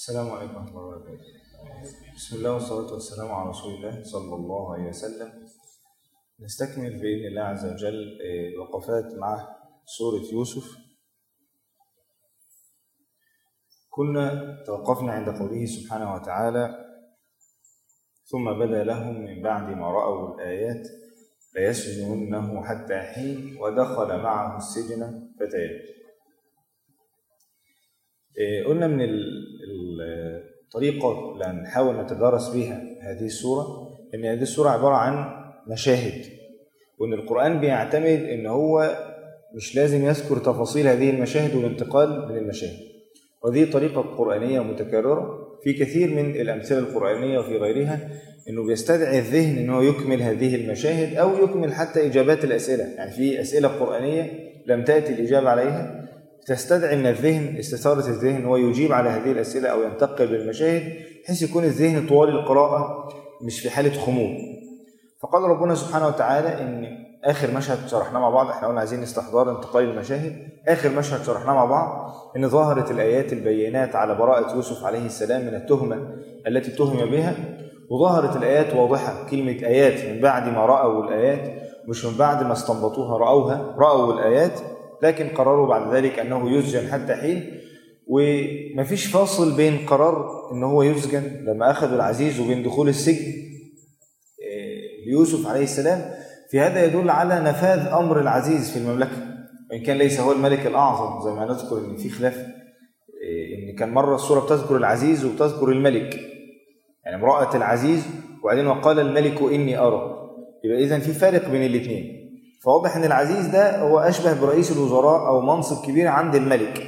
السلام عليكم ورحمة الله وبركاته. بسم الله والصلاة والسلام على رسول الله صلى الله عليه وسلم. نستكمل بإذن الله عز وجل وقفات مع سورة يوسف. كنا توقفنا عند قوله سبحانه وتعالى: ثم بدا لهم من بعد ما رأوا الآيات ليسجننه حتى حين ودخل معه السجن فتيان. قلنا من الطريقة اللي هنحاول نتدارس بها هذه السورة إن هذه السورة عبارة عن مشاهد، وإن القرآن بيعتمد إن هو مش لازم يذكر تفاصيل هذه المشاهد والانتقال من المشاهد، وهذه طريقة قرآنية متكررة في كثير من الأمثلة القرآنية وفي غيرها، إنه بيستدعي الذهن إنه يكمل هذه المشاهد أو يكمل حتى إجابات الأسئلة. يعني في أسئلة قرآنية لم تأتي الإجابة عليها تستدعي من الذهن استثارة الذهن ويجيب على هذه الأسئلة أو ينتقل بالمشاهد بحيث يكون الذهن طوال القراءة مش في حالة خمول. فقال ربنا سبحانه وتعالى إن آخر مشهد شرحناه مع بعض، احنا قلنا عايزين استحضار انتقال المشاهد، آخر مشهد شرحناه مع بعض إن ظهرت الآيات البينات على براءة يوسف عليه السلام من التهمة التي اتهم بها، وظهرت الآيات واضحة. كلمة آيات من بعد ما رأوا الآيات، مش من بعد ما استنبطوها رأوا الآيات، لكن قرروا بعد ذلك أنه يسجن حتى حين. ومفيش فاصل بين قرار أنه هو يسجن لما أخذوا العزيز وبين دخول السجن ليوسف عليه السلام. في هذا يدل على نفاذ أمر العزيز في المملكة، وإن كان ليس هو الملك الأعظم زي ما نذكر إن في خلاف، إن كان مرة السورة بتذكر العزيز وبتذكر الملك، يعني امرأة العزيز وبعدين وقال الملك إني أرى، يبقى إذن في فارق بين الاثنين. فواضح ان العزيز ده هو اشبه برئيس الوزراء او منصب كبير عند الملك.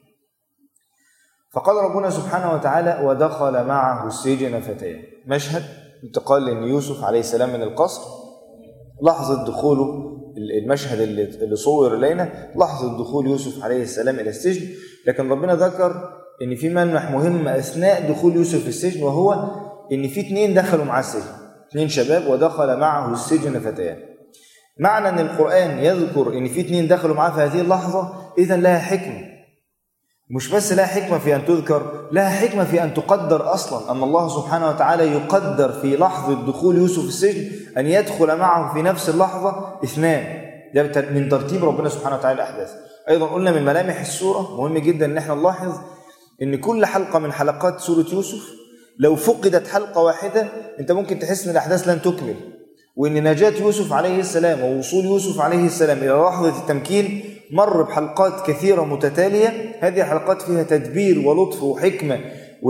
فقال ربنا سبحانه وتعالى: ودخل معه السجن فتيان. مشهد انتقال لان يوسف عليه السلام من القصر، لحظه دخوله، المشهد اللي صور الينا لحظه دخول يوسف عليه السلام الى السجن. لكن ربنا ذكر ان في ملمح مهم اثناء دخول يوسف في السجن، وهو ان في اثنين دخلوا مع السجن، اثنين شباب، ودخل معه السجن فتيان. معنى أن القرآن يذكر أن في اثنين دخلوا معاه في هذه اللحظة إذن لها حكمة، مش بس لها حكمة في أن تذكر، لها حكمة في أن تقدر أصلا. أن الله سبحانه وتعالى يقدر في لحظة دخول يوسف السجن أن يدخل معه في نفس اللحظة اثنان، ده من ترتيب ربنا سبحانه وتعالى الأحداث. أيضا قلنا من ملامح السورة مهم جدا أن احنا نلاحظ أن كل حلقة من حلقات سورة يوسف لو فقدت حلقة واحدة أنت ممكن تحس أن الأحداث لن تكمل، وإن نجاة يوسف عليه السلام ووصول يوسف عليه السلام إلى لحظة التمكين مر بحلقات كثيرة متتالية. هذه الحلقات فيها تدبير ولطف وحكمة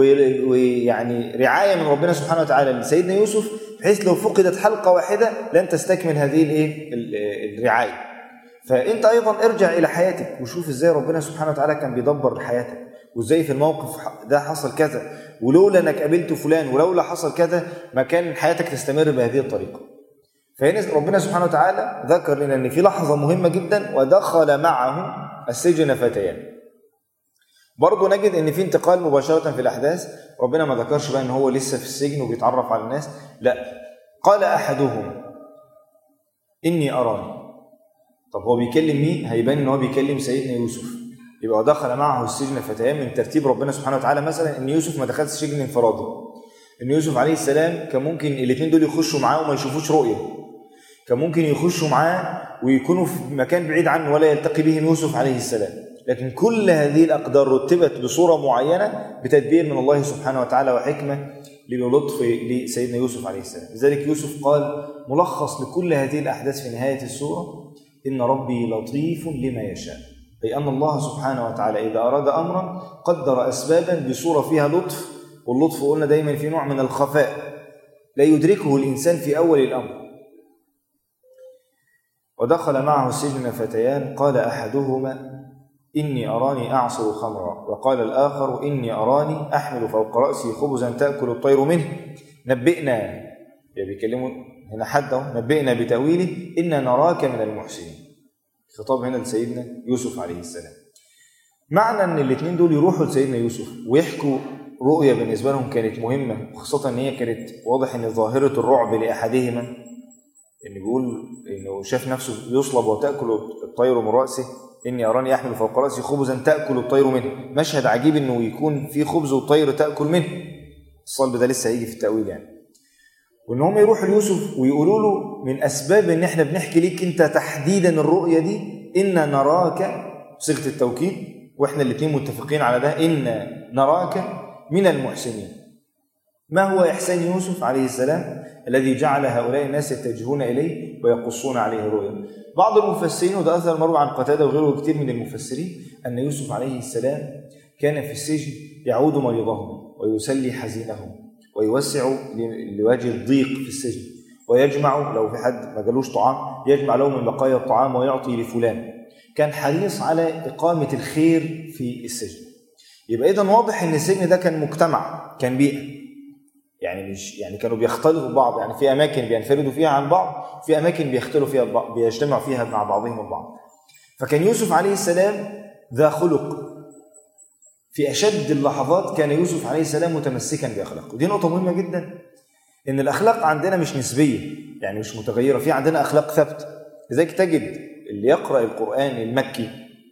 ويعني رعاية من ربنا سبحانه وتعالى لسيدنا يوسف، بحيث لو فقدت حلقة واحدة لن تستكمل هذه الرعاية. فأنت أيضا ارجع إلى حياتك وشوف إزاي ربنا سبحانه وتعالى كان بيدبر حياتك، وإزاي في الموقف ده حصل كذا، ولولا أنك قابلت فلان، ولولا حصل كذا ما كان حياتك تستمر بهذه الطريقة. فهنا ربنا سبحانه وتعالى ذكر لنا أن في لحظة مهمة جدا: ودخل معه السجن فتيان. برضو نجد أن في انتقال مباشرة في الأحداث. ربنا ما ذكرش بقى أن هو لسه في السجن وبيتعرف على الناس، لا، قال أحدهم إني أراني. طب هو بيكلم مين؟ هيبان أن هو بيكلم سيدنا يوسف، يبقى ودخل معه السجن فتيان من ترتيب ربنا سبحانه وتعالى. مثلا أن يوسف ما دخلش السجن انفرادي، أن يوسف عليه السلام كان ممكن الاثنين دول يخشوا معاه وما يشوفوش رؤية، كان ممكن يخشوا معاه ويكونوا في مكان بعيد عنه ولا يلتقي بهم يوسف عليه السلام. لكن كل هذه الأقدار رتبت بصورة معينة بتدبير من الله سبحانه وتعالى وحكمة للطف لسيدنا يوسف عليه السلام. لذلك يوسف قال ملخص لكل هذه الأحداث في نهاية السورة: إن ربي لطيف لما يشاء، أي أن الله سبحانه وتعالى إذا أراد أمرا قدر أسبابا بصورة فيها لطف، واللطف قلنا دايما في نوع من الخفاء لا يدركه الإنسان في أول الأمر. ودخل معه السجن فتيان قال أحدهما إني أراني أعصر خمرا وقال الآخر إني أراني أحمل فوق رأسي خبزا تأكل الطير منه نبئنا، يعني بيكلموا هنا حده، نبئنا بتأويله إنا نراك من المحسنين. خطاب هنا لسيدنا يوسف عليه السلام. معنى أن الاثنين دول يروحوا لسيدنا يوسف ويحكوا رؤية بالنسبة لهم كانت مهمة، وخاصة أن هي كانت واضح أن ظاهرة الرعب لأحدهما، إن بيقول إنه شاف نفسه يصلب وتأكل الطير من رأسه، إني أراني أحمل فوق رأسي خبزا تأكل الطير منه. مشهد عجيب إنه يكون في خبز والطير تأكل منه. الصلب ده لسه هيجي في التأويل يعني. وإن هم يروحوا ليوسف ويقولوا له من أسباب إن إحنا بنحكي ليك أنت تحديدا الرؤية دي إن نراك صيغة التوكيد، وإحنا الاثنين متفقين على ده، إن نراك من المحسنين. ما هو إحسان يوسف عليه السلام الذي جعل هؤلاء الناس يتجهون إليه ويقصون عليه الرؤيا؟ بعض المفسرين، وده أثر مروي عن قتادة وغيره كتير من المفسرين، أن يوسف عليه السلام كان في السجن يعود مريضهم ويسلي حزينهم ويوسع لوجه الضيق في السجن، ويجمع لو في حد ما جالوش طعام يجمع له من بقايا الطعام ويعطي لفلان. كان حريص على إقامة الخير في السجن. يبقى إذن واضح أن السجن ده كان مجتمع، كان بيئة، يعني كانوا بيختلطوا ببعض، يعني في أماكن بينفردوا فيها عن بعض، في أماكن بيختلوا فيها بيجتمعوا فيها مع بعضهم البعض. فكان يوسف عليه السلام ذا خلق. في أشد اللحظات كان يوسف عليه السلام متمسكا بأخلاقه. ودي نقطة مهمة جدا، إن الأخلاق عندنا مش نسبية، يعني مش متغيرة، في عندنا أخلاق ثابتة. لذلك تجد اللي يقرأ القرآن المكي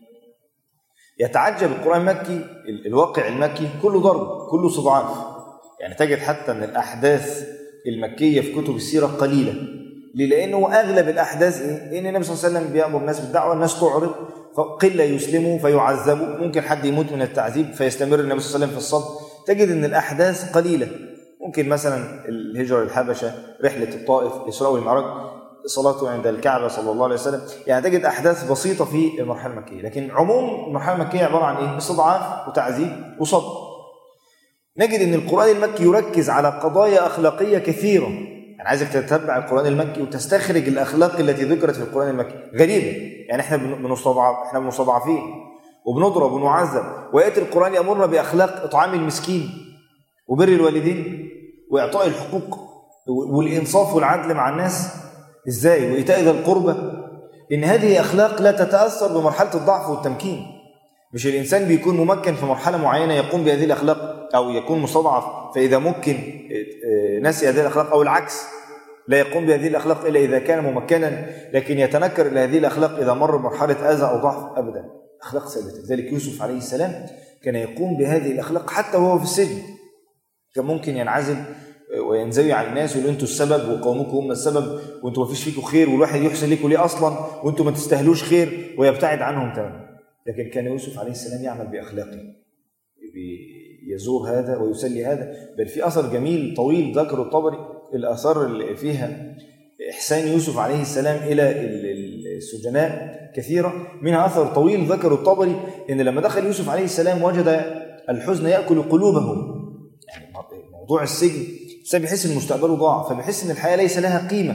يتعجب. القرآن المكي الواقع المكي كله ضرب، كله صدعات. يعني تجد حتى أن الأحداث المكية في كتب السيرة قليلة. ليه؟ لأنه أغلب الأحداث إن النبي صلى الله عليه وسلم بيأمر الناس بالدعوة، الناس تعرض، فقلة يسلموا فيعذبوا، ممكن حد يموت من التعذيب فيستمر النبي صلى الله عليه وسلم في الصبر. تجد أن الأحداث قليلة. ممكن مثلا الهجرة للحبشة، رحلة الطائف، الإسراء والمعراج، صلاته عند الكعبة صلى الله عليه وسلم، يعني تجد أحداث بسيطة في المرحلة المكية. لكن عموم المرحلة المكية عبارة عن إيه؟ استضعاف وتعذيب وصبر. نجد أن القرآن المكي يركز على قضايا أخلاقية كثيرة. يعني عايزك تتبع القرآن المكي وتستخرج الأخلاق التي ذكرت في القرآن المكي. غريبة، يعني إحنا مستضعفين وبنضرب ونعذب، ويأتي القرآن يأمرنا بأخلاق إطعام المسكين وبر الوالدين وإعطاء الحقوق والإنصاف والعدل مع الناس. إزاي؟ وإيتاء ذي القربى. إن هذه أخلاق لا تتأثر بمرحلة الضعف والتمكين. مش الإنسان بيكون ممكن في مرحلة معينة يقوم بهذه الأخلاق، أو يكون مستضعف فإذا ممكن نسي هذه الأخلاق، أو العكس لا يقوم بهذه الأخلاق إلا إذا كان ممكنا، لكن يتنكر إلى هذه الأخلاق إذا مر بمرحلة أذى أو ضعف. أبدا، أخلاق ثابتة. لذلك يوسف عليه السلام كان يقوم بهذه الأخلاق حتى وهو في السجن. كان ممكن ينعزل وينزوي على الناس ويقول أنتوا السبب وقومكم هم السبب وأنتوا ما فيش فيكم خير والواحد يحسن لكم ليه أصلا وأنتوا ما تستاهلوش خير، ويبتعد عنهم تماما. لكن كان يوسف عليه السلام يعمل بأخلاقه، يزور هذا ويسلي هذا. بل في أثر جميل طويل ذكر الطبري، الآثار اللي فيها إحسان يوسف عليه السلام إلى السجناء كثيرة، منها أثر طويل ذكر الطبري إن لما دخل يوسف عليه السلام وجد الحزن يأكل قلوبهم. يعني موضوع السجن بيحس إن مستقبله ضاع، فبيحس إن الحياة ليس لها قيمة،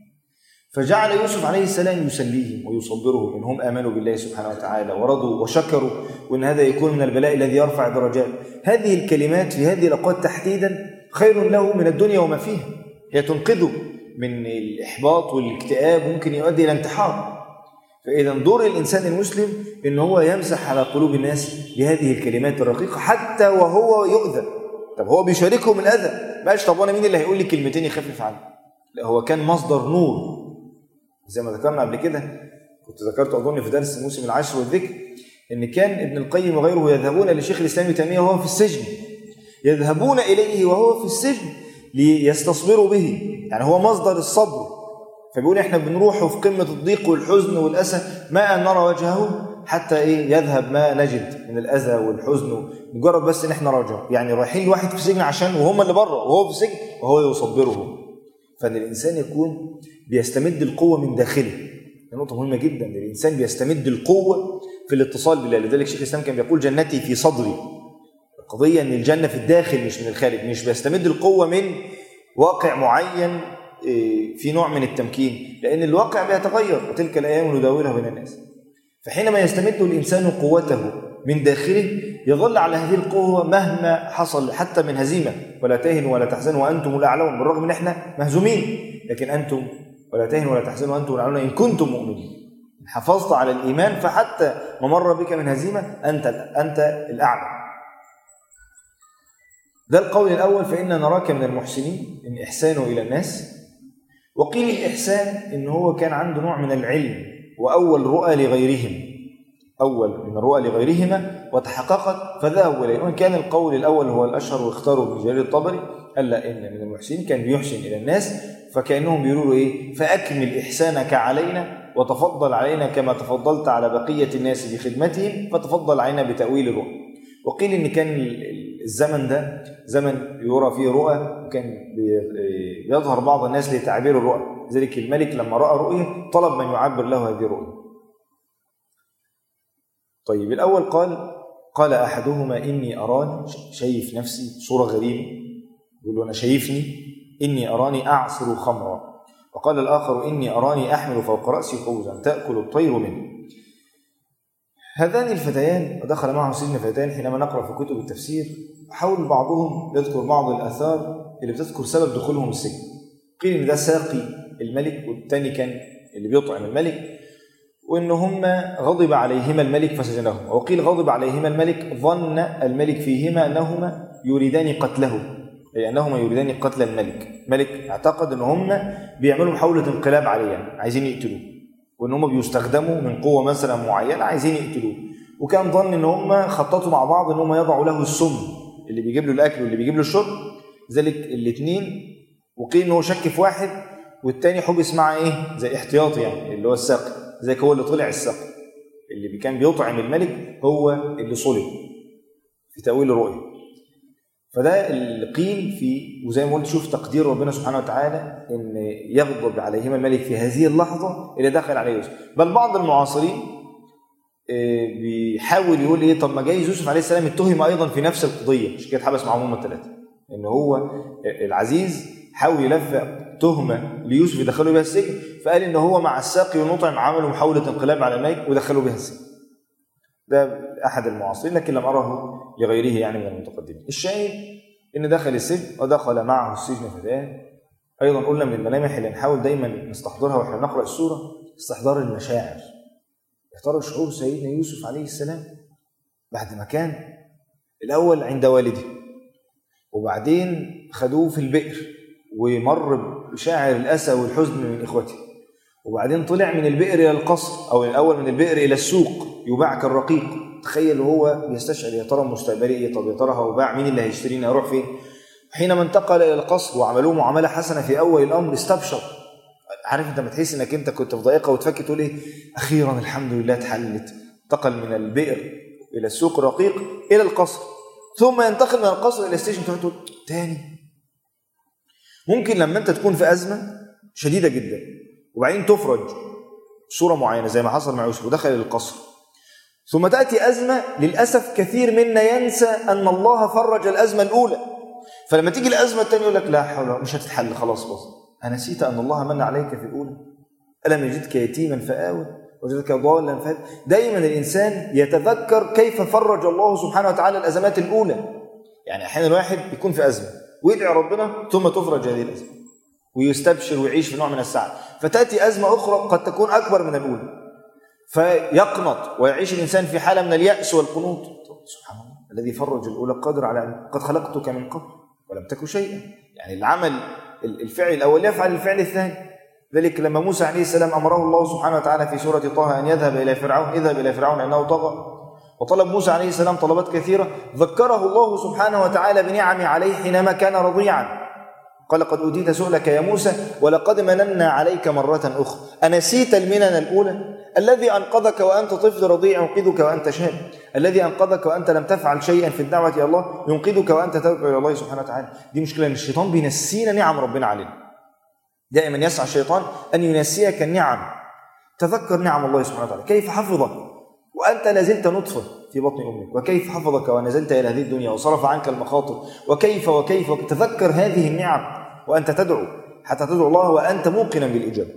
فجعل يوسف عليه السلام يسليهم ويصبرهم إنهم آمنوا بالله سبحانه وتعالى ورضوا وشكروا، وإن هذا يكون من البلاء الذي يرفع درجات. هذه الكلمات في هذه الأوقات تحديدا خير له من الدنيا وما فيها. هي تنقذه من الإحباط والاكتئاب، ممكن يؤدي إلى انتحار. فإذا دور الإنسان المسلم إن هو يمسح على قلوب الناس بهذه الكلمات الرقيقة حتى وهو يؤذى. طب هو بيشاركهم الأذى، ماشي، طب وأنا مين اللي هيقول لي كلمتين يخفف عنه؟ لا، هو كان مصدر نور. زي ما ذكرنا قبل كده، كنت ذكرت أظن في درس موسم العشر والذكر، إن كان ابن القيم وغيره يذهبون لشيخ الإسلام ابن تيمية وهو في السجن، يذهبون إليه وهو في السجن ليستصبروا به، يعني هو مصدر الصبر. فبيقول إحنا بنروح في قمة الضيق والحزن والأسى ما أن نرى وجهه حتى يذهب ما نجد من الأذى والحزن، مجرد بس إن إحنا راجع، يعني رايحين لواحد في السجن عشان وهم اللي بره وهو في السجن وهو يصبره. فإن الإنسان يكون بيستمد القوة من داخله. نقطة مهمة جدا، الإنسان بيستمد القوة في الاتصال بالله. لذلك شيخ الإسلام كان بيقول جنتي في صدري. القضية أن الجنة في الداخل مش من الخارج، مش بيستمد القوة من واقع معين في نوع من التمكين، لأن الواقع بيتغير وتلك الأيام نداولها بين الناس. فحينما يستمد الإنسان قوته من داخله يظل على هذه القوة مهما حصل، حتى من هزيمة. ولا تهنوا ولا تحزنوا وأنتم الأعلون، بالرغم من إحنا مهزومين، لكن أنتم ولا تهنوا ولا تحزنوا وأنتم الأعلون إن كنتم مؤمنين. حافظت على الإيمان، فحتى ما مر بك من هزيمة أنت الأعلى. ده القول الأول، فإن نراك من المحسنين، إن إحسانه إلى الناس. وقيل الإحسان إن هو كان عنده نوع من العلم وأول رؤى لغيرهم، أول من الرؤى لغيرهما وتحققت فذهبوا إليه. وإن كان القول الأول هو الأشهر واختاروا ابن جرير الطبري ألا إن من المحسنين كان بيحسن إلى الناس، فكأنهم بيقولوا إيه؟ فأكمل إحسانك علينا وتفضل علينا كما تفضلت على بقية الناس بخدمتهم، فتفضل علينا بتأويل الرؤى. وقيل إن كان الزمن ده زمن يرى فيه رؤى، وكان يظهر بعض الناس لتعبير الرؤى، ذلك الملك لما رأى رؤية طلب من يعبر له هذه الرؤية. طيب الأول قال أحدهما إني أراني، شايف نفسي صورة غريبة، يقول له أنا شايفني إني أراني أعصر خمرا. وقال الآخر إني أراني أحمل فوق رأسي خوذا تأكل الطير منه. هذان الفتيان ودخل معهم سجن فتيان، حينما نقرأ في كتب التفسير حاول بعضهم يذكر بعض الآثار اللي بتذكر سبب دخولهم السجن. قيل إن ده ساقي الملك، والتاني كان اللي بيطعم الملك، وإن هم غضب عليهما الملك فسجنهما. وقيل غضب عليهما الملك ظن الملك فيهما أنهما يريدان قتله، أي أنهما يريدان قتل الملك اعتقد أن هم بيعملوا محاولة انقلاب عليه، عايزين يقتلوه، وإن هم بيستخدموا من قوة مثلا معينة عايزين يقتلوه. وكان ظن أن هم خططوا مع بعض أن هم يضعوا له السم اللي بيجيب له الأكل واللي بيجيب له الشرب، ذلك الاثنين. وقيل أنه شك في واحد والتاني حبس مع إيه زي احتياطي، يعني اللي هو الساقي، زي هو اللي طلع الساقي اللي كان بيطعم الملك هو اللي صلب في تأويل الرؤية. فده اللي قيل فيه. وزي ما قلت شوف تقدير ربنا سبحانه وتعالى ان يغضب عليهما الملك في هذه اللحظة اللي دخل عليه يوسف. بل بعض المعاصرين بيحاول يقول ايه، طب ما جاي يوسف عليه السلام اتهم ايضا في نفس القضية، مش كده اتحبس معهم هم الثلاثة، ان هو العزيز حاول يلفق تهمة ليوسف يدخلوا بها السجن، فقال ان هو مع الساقي والمطعم عملوا محاولة انقلاب على الملك ودخلوا بها السجن. ده احد المعاصرين، لكن لم اره لغيره يعني من المتقدمين. الشاهد ان دخل السجن ودخل معه السجن فتيان. ايضا قلنا من الملامح اللي نحاول دايما نستحضرها واحنا نقرا السوره استحضار المشاعر. احضروا شعور سيدنا يوسف عليه السلام بعد ما كان الاول عند والده، وبعدين خدوه في البئر ومر بشاعر الاسى والحزن من اخوته، وبعدين طلع من البئر الى القصر، او الاول من البئر الى السوق يباع كالرقيق. تخيل هو بيستشعر يا ترى مستقبلي ايه، طب يا ترى هباع، مين اللي هيشتريني، اروح فين؟ حينما انتقل الى القصر وعملوه معامله حسنه في اول الامر استبشر. عارف انت ما تحس انك انت كنت في ضائقه وتفكر تقول ايه، اخيرا الحمد لله اتحلت. انتقل من البئر الى السوق الرقيق الى القصر، ثم ينتقل من القصر الى السجن. تقول تاني ممكن لما انت تكون في ازمه شديده جدا وبعدين تفرج صوره معينه زي ما حصل مع يوسف ودخل القصر، ثم تأتي أزمة للأسف كثير منا ينسى أن الله فرج الأزمة الأولى، فلما تيجي الأزمة الثانية يقول لك لا حول مش هتتحل خلاص بس أنا نسيت أن الله من عليك في الأولى، ألم يجدك يتيما فآوى وجدك ضالا فهدى. دائما الإنسان يتذكر كيف فرج الله سبحانه وتعالى الأزمات الأولى. يعني أحيانا الواحد يكون في أزمة ويدعي ربنا ثم تفرج هذه الأزمة ويستبشر ويعيش في نوع من السعادة، فتأتي أزمة أخرى قد تكون أكبر من الأولى فيقنط ويعيش الإنسان في حالة من اليأس والقنوط. سبحان الله الذي فرج الأولى قادر على أن قد خلقتك من قبل ولم تكن شيئا. يعني العمل الفعل الأول يفعل الفعل الثاني. ذلك لما موسى عليه السلام أمره الله سبحانه وتعالى في سورة طه أن يذهب إلى فرعون، اذهب إلى فرعون إنه طغى، وطلب موسى عليه السلام طلبات كثيرة، ذكره الله سبحانه وتعالى بنعم عليه حينما كان رضيعا. قال قد أوتيت سؤلك يا موسى ولقد مننا عليك مرة أخرى أنسيت المنن الأولى؟ الذي أنقذك وأنت طفل رضيع ينقذك وأنت شاب، الذي أنقذك وأنت لم تفعل شيئا في الدعوة إلى الله ينقذك وأنت تدعو إلى الله سبحانه وتعالى. دي مشكلة إن الشيطان بينسينا نعم ربنا علينا. دائما يسعى الشيطان أن ينسيك النعم. تذكر نعم الله سبحانه وتعالى، كيف حفظك وأنت لازلت نطفة في بطن أمك، وكيف حفظك ونزلت إلى هذه الدنيا وصرف عنك المخاطر، وكيف تذكر هذه النعم وأنت تدعو حتى تدعو الله وأنت موقنا بالإجابة.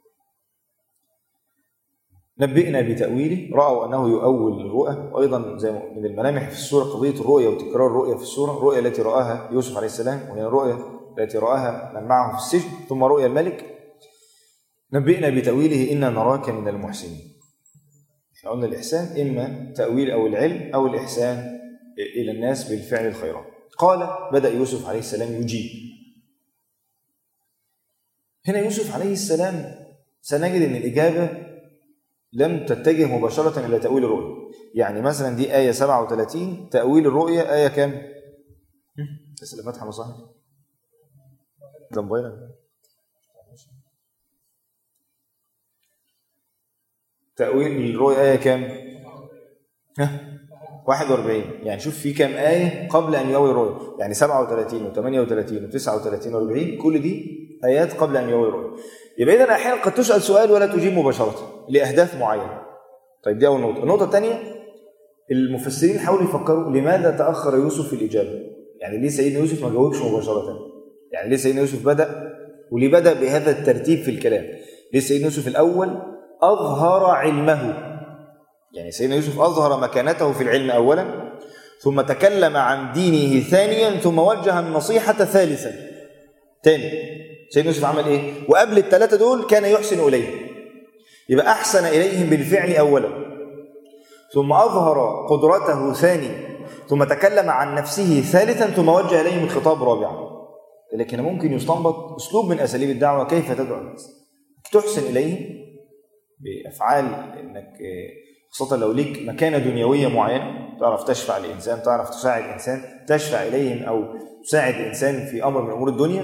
نبئنا بتأويله، رأوا أنه يؤول الرؤى. وأيضا زي من الملامح في السورة قضية الرؤية وتكرار الرؤية في السورة، الرؤية التي رآها يوسف عليه السلام وهي الرؤية التي رآها من معه في السجن، ثم رؤيا الملك. نبئنا بتأويله إنا نراك من المحسنين. احنا قلنا الإحسان إما تأويل أو العلم أو الإحسان إلى الناس بالفعل الخيرات. قال بدأ يوسف عليه السلام يجيب. هنا يوسف عليه السلام سنجد أن الإجابة لم تتجه مباشرة إلى تأويل الرؤية. يعني مثلا دي آية 37 تأويل الرؤية آية كام؟ تسأل فتحة مصاحب ده موبايلك. تأويل الرؤية آية كام؟ 41. يعني شوف في كام آية قبل أن يؤول الرؤية، يعني 37 و38 و39 و40 كل دي آيات قبل أن يؤول الرؤية. يبقى إذن أحيانا قد تسأل سؤال ولا تجيب مباشرة لأهداف معينة. طيب دي أول نقطة. النقطة الثانية، المفسرين حاولوا يفكروا لماذا تأخر يوسف في الإجابة؟ يعني ليه سيدنا يوسف ما جاوبش مباشرة؟ يعني ليه سيدنا يوسف بدأ، وليه بدأ بهذا الترتيب في الكلام؟ ليه سيدنا يوسف الأول أظهر علمه؟ يعني سيدنا يوسف أظهر مكانته في العلم أولا، ثم تكلم عن دينه ثانيا، ثم وجه النصيحة ثالثا. تاني سيدنا يوسف عمل إيه؟ وقبل الثلاثة دول كان يحسن إليهم، يبقى أحسن إليهم بالفعل أولا، ثم أظهر قدرته ثانيا، ثم تكلم عن نفسه ثالثا، ثم وجه إليهم الخطاب رابعا. لكن ممكن يستنبط أسلوب من أساليب الدعوة كيف تدعو الناس، تحسن إليهم بأفعال، إنك خاصة لو ليك مكانة دنيوية معينة، تعرف تشفع لإنسان، تعرف تساعد إنسان، تشفع إليهم أو تساعد إنسان في أمر من أمور الدنيا،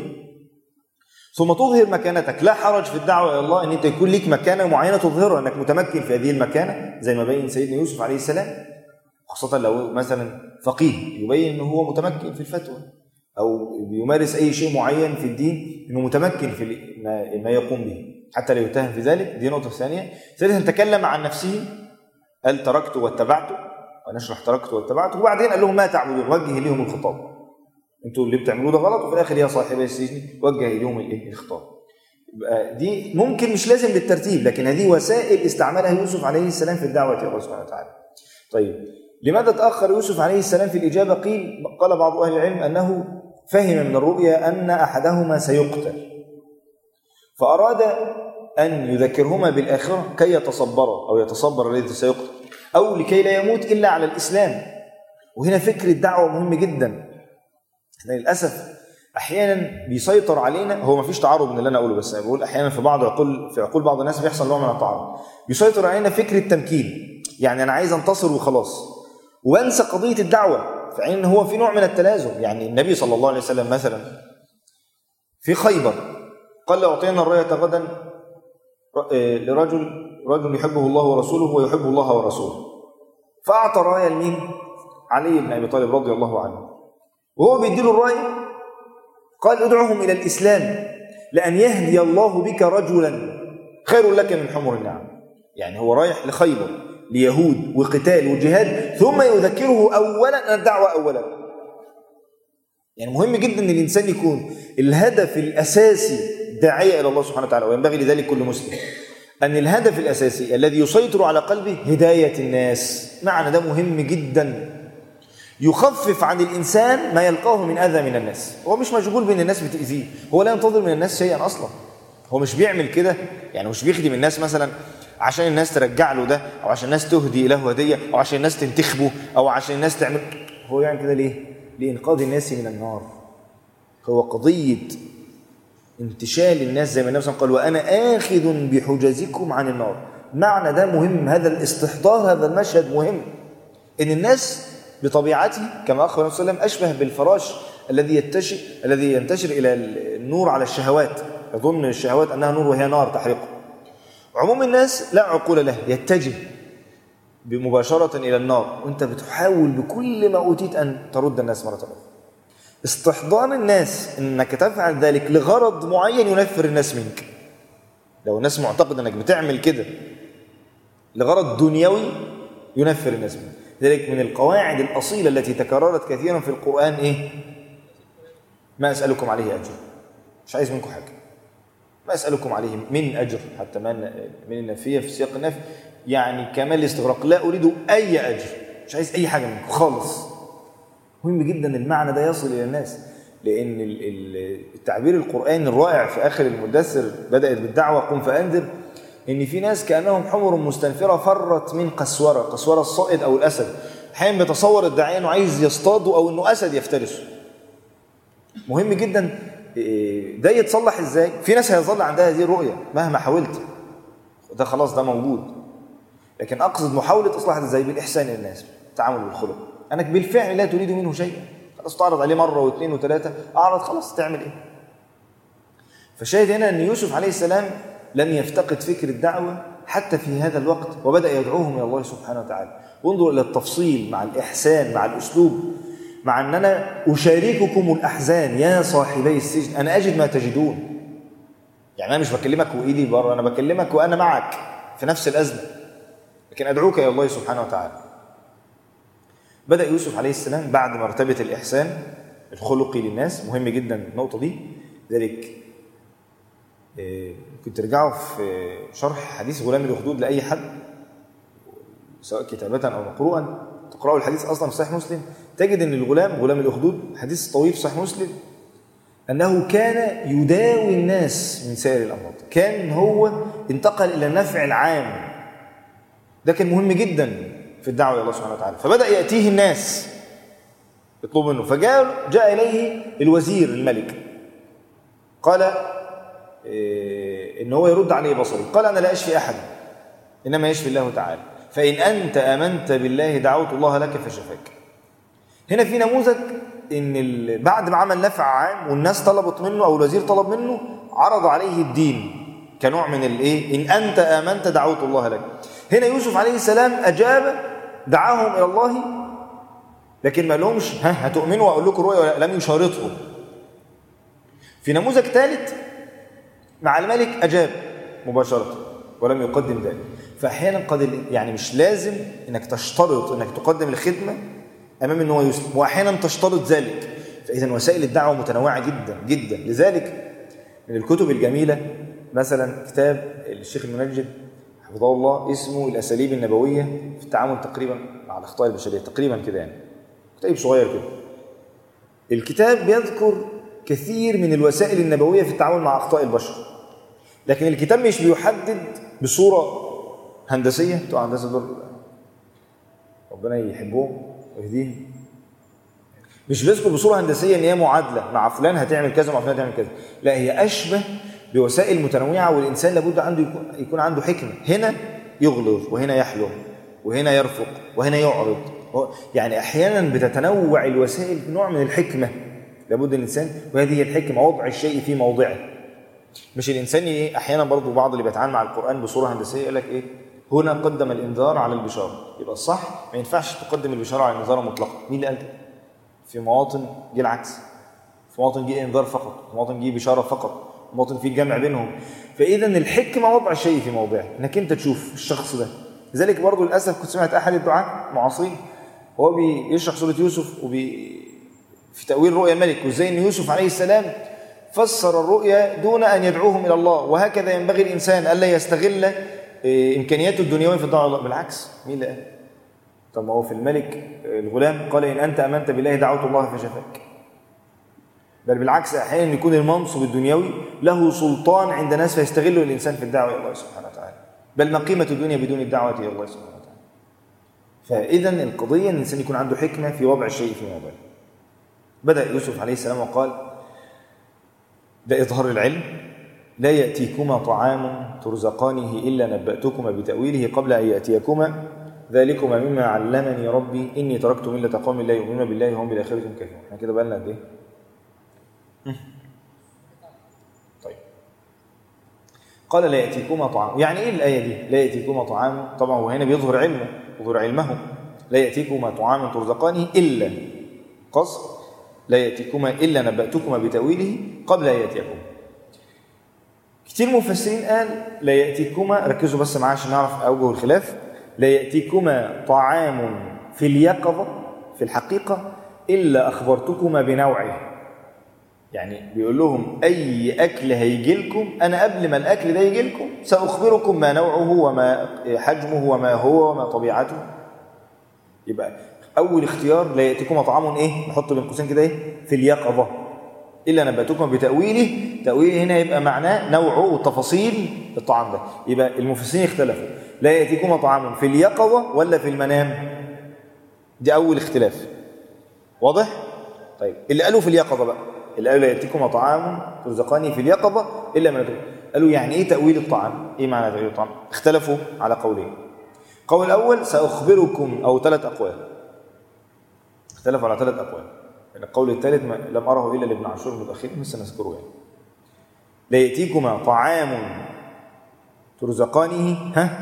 ثم تظهر مكانتك. لا حرج في الدعوة إلى الله أن أنت يكون لك مكانة معينة تظهرها، أنك متمكن في هذه المكانة، زي ما بين سيدنا يوسف عليه السلام، خاصة لو مثلا فقيه يبين أنه هو متمكن في الفتوى أو بيمارس أي شيء معين في الدين، أنه متمكن في ما يقوم به حتى لا يتهم في ذلك. دي نقطة ثانية. ثالثا تكلم عن نفسه، قال تركت واتبعته، ونشرح تركت واتبعته، وبعدين قال لهم ما تعبدون، وجه لهم الخطاب، انتوا اللي بتعملوه ده غلط، وفي الاخر يا صاحبي السجن وجه لهم الخطاب. دي ممكن مش لازم بالترتيب، لكن هذه وسائل استعملها يوسف عليه السلام في الدعوة إلى الله سبحانه وتعالى. طيب لماذا تأخر يوسف عليه السلام في الإجابة؟ قال بعض أهل العلم أنه فهم من الرؤيا أن أحدهما سيقتل، فأراد أن يذكرهما بالآخرة كي يتصبر، أو يتصبر الذي سيقتل، أو لكي لا يموت إلا على الإسلام. وهنا فكر الدعوة مهم جدا. للأسف أحيانا بيسيطر علينا، هو ما فيش تعارض من اللي أنا أقوله، بس أنا بقول أحيانا في عقول بعض الناس بيحصل نوع من التعارض. بيسيطر علينا فكر التمكين، يعني أنا عايز أنتصر وخلاص، وأنسى قضية الدعوة، فإن هو في نوع من التلازم. يعني النبي صلى الله عليه وسلم مثلا في خيبر قال لأعطينا الراية غدا لرجل يحبه الله ورسوله ويحب الله ورسوله، فأعطى راية لمين؟ علي بن أبي طالب رضي الله عنه، وهو بيديله الراية قال ادعوهم إلى الإسلام لأن يهدي الله بك رجلا خير لك من حمر النعم. يعني هو رايح لخيبر ليهود وقتال وجهاد، ثم يذكره أولا الدعوة أولا. يعني مهم جدا أن الإنسان يكون الهدف الأساسي داعية إلى الله سبحانه وتعالى، وينبغي لذلك كل مسلم أن الهدف الأساسي الذي يسيطر على قلبه هداية الناس. معنى ده مهم جدا، يخفف عن الإنسان ما يلقاه من أذى من الناس. هو مش مشغول بأن الناس بتأذيه، هو لا ينتظر من الناس شيئا أصلا، هو مش بيعمل كده، يعني مش بيخدم الناس مثلا عشان الناس ترجع له ده، أو عشان الناس تهدي له هدية، أو عشان الناس تنتخبه، أو عشان الناس تعمل. هو يعمل كده ليه؟ لإنقاذ الناس من النار. هو قضية انتشال الناس، زي ما النبي صلى الله عليه وسلم قال وأنا آخذ بحجزكم عن النار. معنى ده مهم، هذا الاستحضار، هذا المشهد مهم، إن الناس بطبيعته كما أخبر النبي صلى الله عليه وسلم أشبه بالفراش الذي ينتشر إلى النور على الشهوات، يظن الشهوات أنها نور وهي نار تحرقه. عموم الناس لا عقول له، يتجه بمباشرة إلى النار، وأنت بتحاول بكل ما أوتيت أن ترد الناس مرة أخرى. استحضان الناس أنك تفعل ذلك لغرض معين ينفر الناس منك. لو الناس معتقد أنك بتعمل كده لغرض دنيوي ينفر الناس منك. ذلك من القواعد الأصيلة التي تكررت كثيرا في القرآن إيه؟ ما أسألكم عليه أجر، مش عايز منكم حاجة، ما أسألكم عليه من أجر، حتى من النفية في سياق النفي، يعني كمال الاستغراق، لا أريد أي أجر، مش عايز أي حاجة منكم خالص. مهم جدا المعنى ده يصل إلى الناس، لأن التعبير القرآني الرائع في آخر المدثر بدأت بالدعوة قم فأنذر، إن في ناس كأنهم حمر مستنفرة فرت من قسورة الصائد أو الأسد. أحيانا بيتصور الداعية إنه عايز يصطاده أو إنه أسد يفترسه. مهم جدا ده يتصلح إزاي؟ في ناس هيظل عندها هذه الرؤية مهما حاولت، ده خلاص ده موجود، لكن أقصد محاولة إصلاح إزاي؟ بالإحسان للناس، التعامل بالخلق. أنك بالفعل لا تريد منه شيئا، خلاص تعرض عليه مرة واثنين وثلاثة، أعرض خلاص تعمل إيه؟ فشاهد هنا أن يوسف عليه السلام لم يفتقد فكر الدعوة حتى في هذا الوقت، وبدأ يدعوهم إلى الله سبحانه وتعالى. وانظر إلى التفصيل مع الإحسان مع الأسلوب، مع أن أنا أشارككم الأحزان يا صاحبي السجن، أنا أجد ما تجدون. يعني أنا مش بكلمك وإيدي بره، أنا بكلمك وأنا معك في نفس الأزمة، لكن أدعوك إلى الله سبحانه وتعالى. بدأ يوسف عليه السلام بعد مرتبة الإحسان الخلقي للناس، مهم جدا النقطة دي، ذلك كنت ترجعوا في شرح حديث غلام الأخدود لأي حد سواء كتابة أو مقروءا، تقرأوا الحديث أصلا في صحيح مسلم، تجد أن غلام الأخدود حديث طويل في صحيح مسلم، أنه كان يداوي الناس من سائر الأمراض، كان هو انتقل إلى النفع العام، ده كان مهم جدا في الدعوة إلى الله سبحانه وتعالى. فبدأ يأتيه الناس يطلب منه، جاء إليه الوزير الملك، قال إن هو يرد عليه بصري، قال أنا لا أشفي أحد إنما يشفي الله تعالى، فإن أنت آمنت بالله دعوت الله لك فشفاك. هنا في نموذج إن بعد ما عمل نفع عام والناس طلبت منه أو الوزير طلب منه، عرض عليه الدين كنوع من إن أنت آمنت دعوت الله لك. هنا يوسف عليه السلام أجاب، دعاهم إلى الله، لكن ما لهمش هتؤمنوا وأقول لكم رؤيا، لم يشارطهم. في نموذج ثالث مع الملك أجاب مباشرة ولم يقدم ذلك. فأحيانا يعني مش لازم إنك تشترط إنك تقدم الخدمة أمام إن هو يسلم، وأحيانا تشترط ذلك. فإذا وسائل الدعوة متنوعة جدا جدا. لذلك من الكتب الجميلة مثلا كتاب الشيخ المنجد حفظه الله اسمه الأساليب النبوية في التعامل تقريبا مع الأخطاء البشرية، تقريبا كده يعني، كتاب صغير كده. الكتاب بيذكر كثير من الوسائل النبوية في التعامل مع أخطاء البشر، لكن الكتاب مش بيحدد بصورة هندسية، بتوع هندسة دول ربنا يحبهم ويهديهم، مش بيذكر بصورة هندسية إن هي معادلة مع فلان هتعمل كذا مع فلان هتعمل كذا، لا هي أشبه بوسائل متنوعة، والإنسان لابد عنده يكون عنده حكمة، هنا يغلظ وهنا يحلم وهنا يرفق وهنا يعرض. يعني أحيانا بتتنوع الوسائل بنوع من الحكمة، لابد الإنسان، وهذه هي الحكمة، وضع الشيء في موضعه. مش الإنسان أحيانا برضو بعض اللي بيتعامل مع القرآن بصورة هندسية يقول لك هنا قدم الإنذار على البشارة، يبقى الصح ما ينفعش تقدم البشارة على الإنذار مطلقا. مين اللي قال كده؟ في مواطن جه العكس، في مواطن جه إنذار فقط، في مواطن جه بشارة فقط، مواطن فيه الجمع بينهم. فإذا الحكمة وضع الشيء في موضعه، إنك أنت تشوف الشخص ده. لذلك برضو للأسف كنت سمعت أحد الدعاة معاصرين وهو بيشرح سورة يوسف في تأويل رؤيا الملك، وإزاي أن يوسف عليه السلام فسر الرؤيا دون أن يدعوهم إلى الله، وهكذا ينبغي الإنسان ألا يستغل إمكانياته الدنيوية في الدعوة إلى الله. بالعكس، مين اللي قال؟ طب ما هو في الملك الغلام قال إن أنت آمنت بالله دعوت الله فشفاك. بل بالعكس، أحيانا يكون المنصب الدنيوي له سلطان عند ناس فيستغله الإنسان في الدعوة إلى الله سبحانه وتعالى. بل ما قيمة الدنيا بدون الدعوة إلى الله سبحانه وتعالى؟ فإذا القضية أن الإنسان يكون عنده حكمة في وضع الشيء في موضعه. بدأ يوسف عليه السلام وقال: ده إظهار العلم، لا يأتيكما طعام ترزقانه إلا نبأتكما بتأويله قبل أن يأتيكما ذلكما مما علمني ربي إني تركت ملة قوم لا يؤمنون بالله وهم بالآخرة هم كافرون. احنا كده بقى لنا قد إيه؟ طيب، قال لا يأتيكما طعام. يعني إيه الآية دي؟ لا يأتيكما طعام، طبعا وهنا بيظهر علمه، يظهر علمه. لا يأتيكما طعام ترزقانه إلا قصر لا يأتيكما إلا نبأتكما بتأويله قبل أن يأتيكما. كتير مفسرين قال لا يأتيكما، ركزوا بس معاه عشان نعرف أوجه الخلاف، لا يأتيكما طعام في اليقظة في الحقيقة إلا أخبرتكما بنوعه. يعني بيقول لهم أي أكل هيجي لكم أنا قبل ما الأكل ده يجي لكم سأخبركم ما نوعه وما حجمه وما هو وما طبيعته. يبقى أول اختيار لا يأتيكما طعام نحط بين قوسين كده في اليقظة إلا نبأتكما بتأويله. تأويله هنا يبقى معناه نوعه وتفاصيل الطعام ده. يبقى المفسرين اختلفوا، لا يأتيكما طعام في اليقظة ولا في المنام؟ دي أول اختلاف، واضح؟ طيب اللي قالوا في اليقظة بقى، اللي قالوا لا يأتيكما طعام ترزقاني في اليقظة إلا من قالوا يعني إيه تأويل الطعام؟ إيه معنى تأويل الطعام؟ اختلفوا على قولين. القول الأول سأخبركم، أو 3 أقوال، اختلفوا على 3 أقوال. يعني القول الثالث لم أره إلا لابن عاشور المتأخر، بس نذكره يعني. لا يأتيكما طعام ترزقانه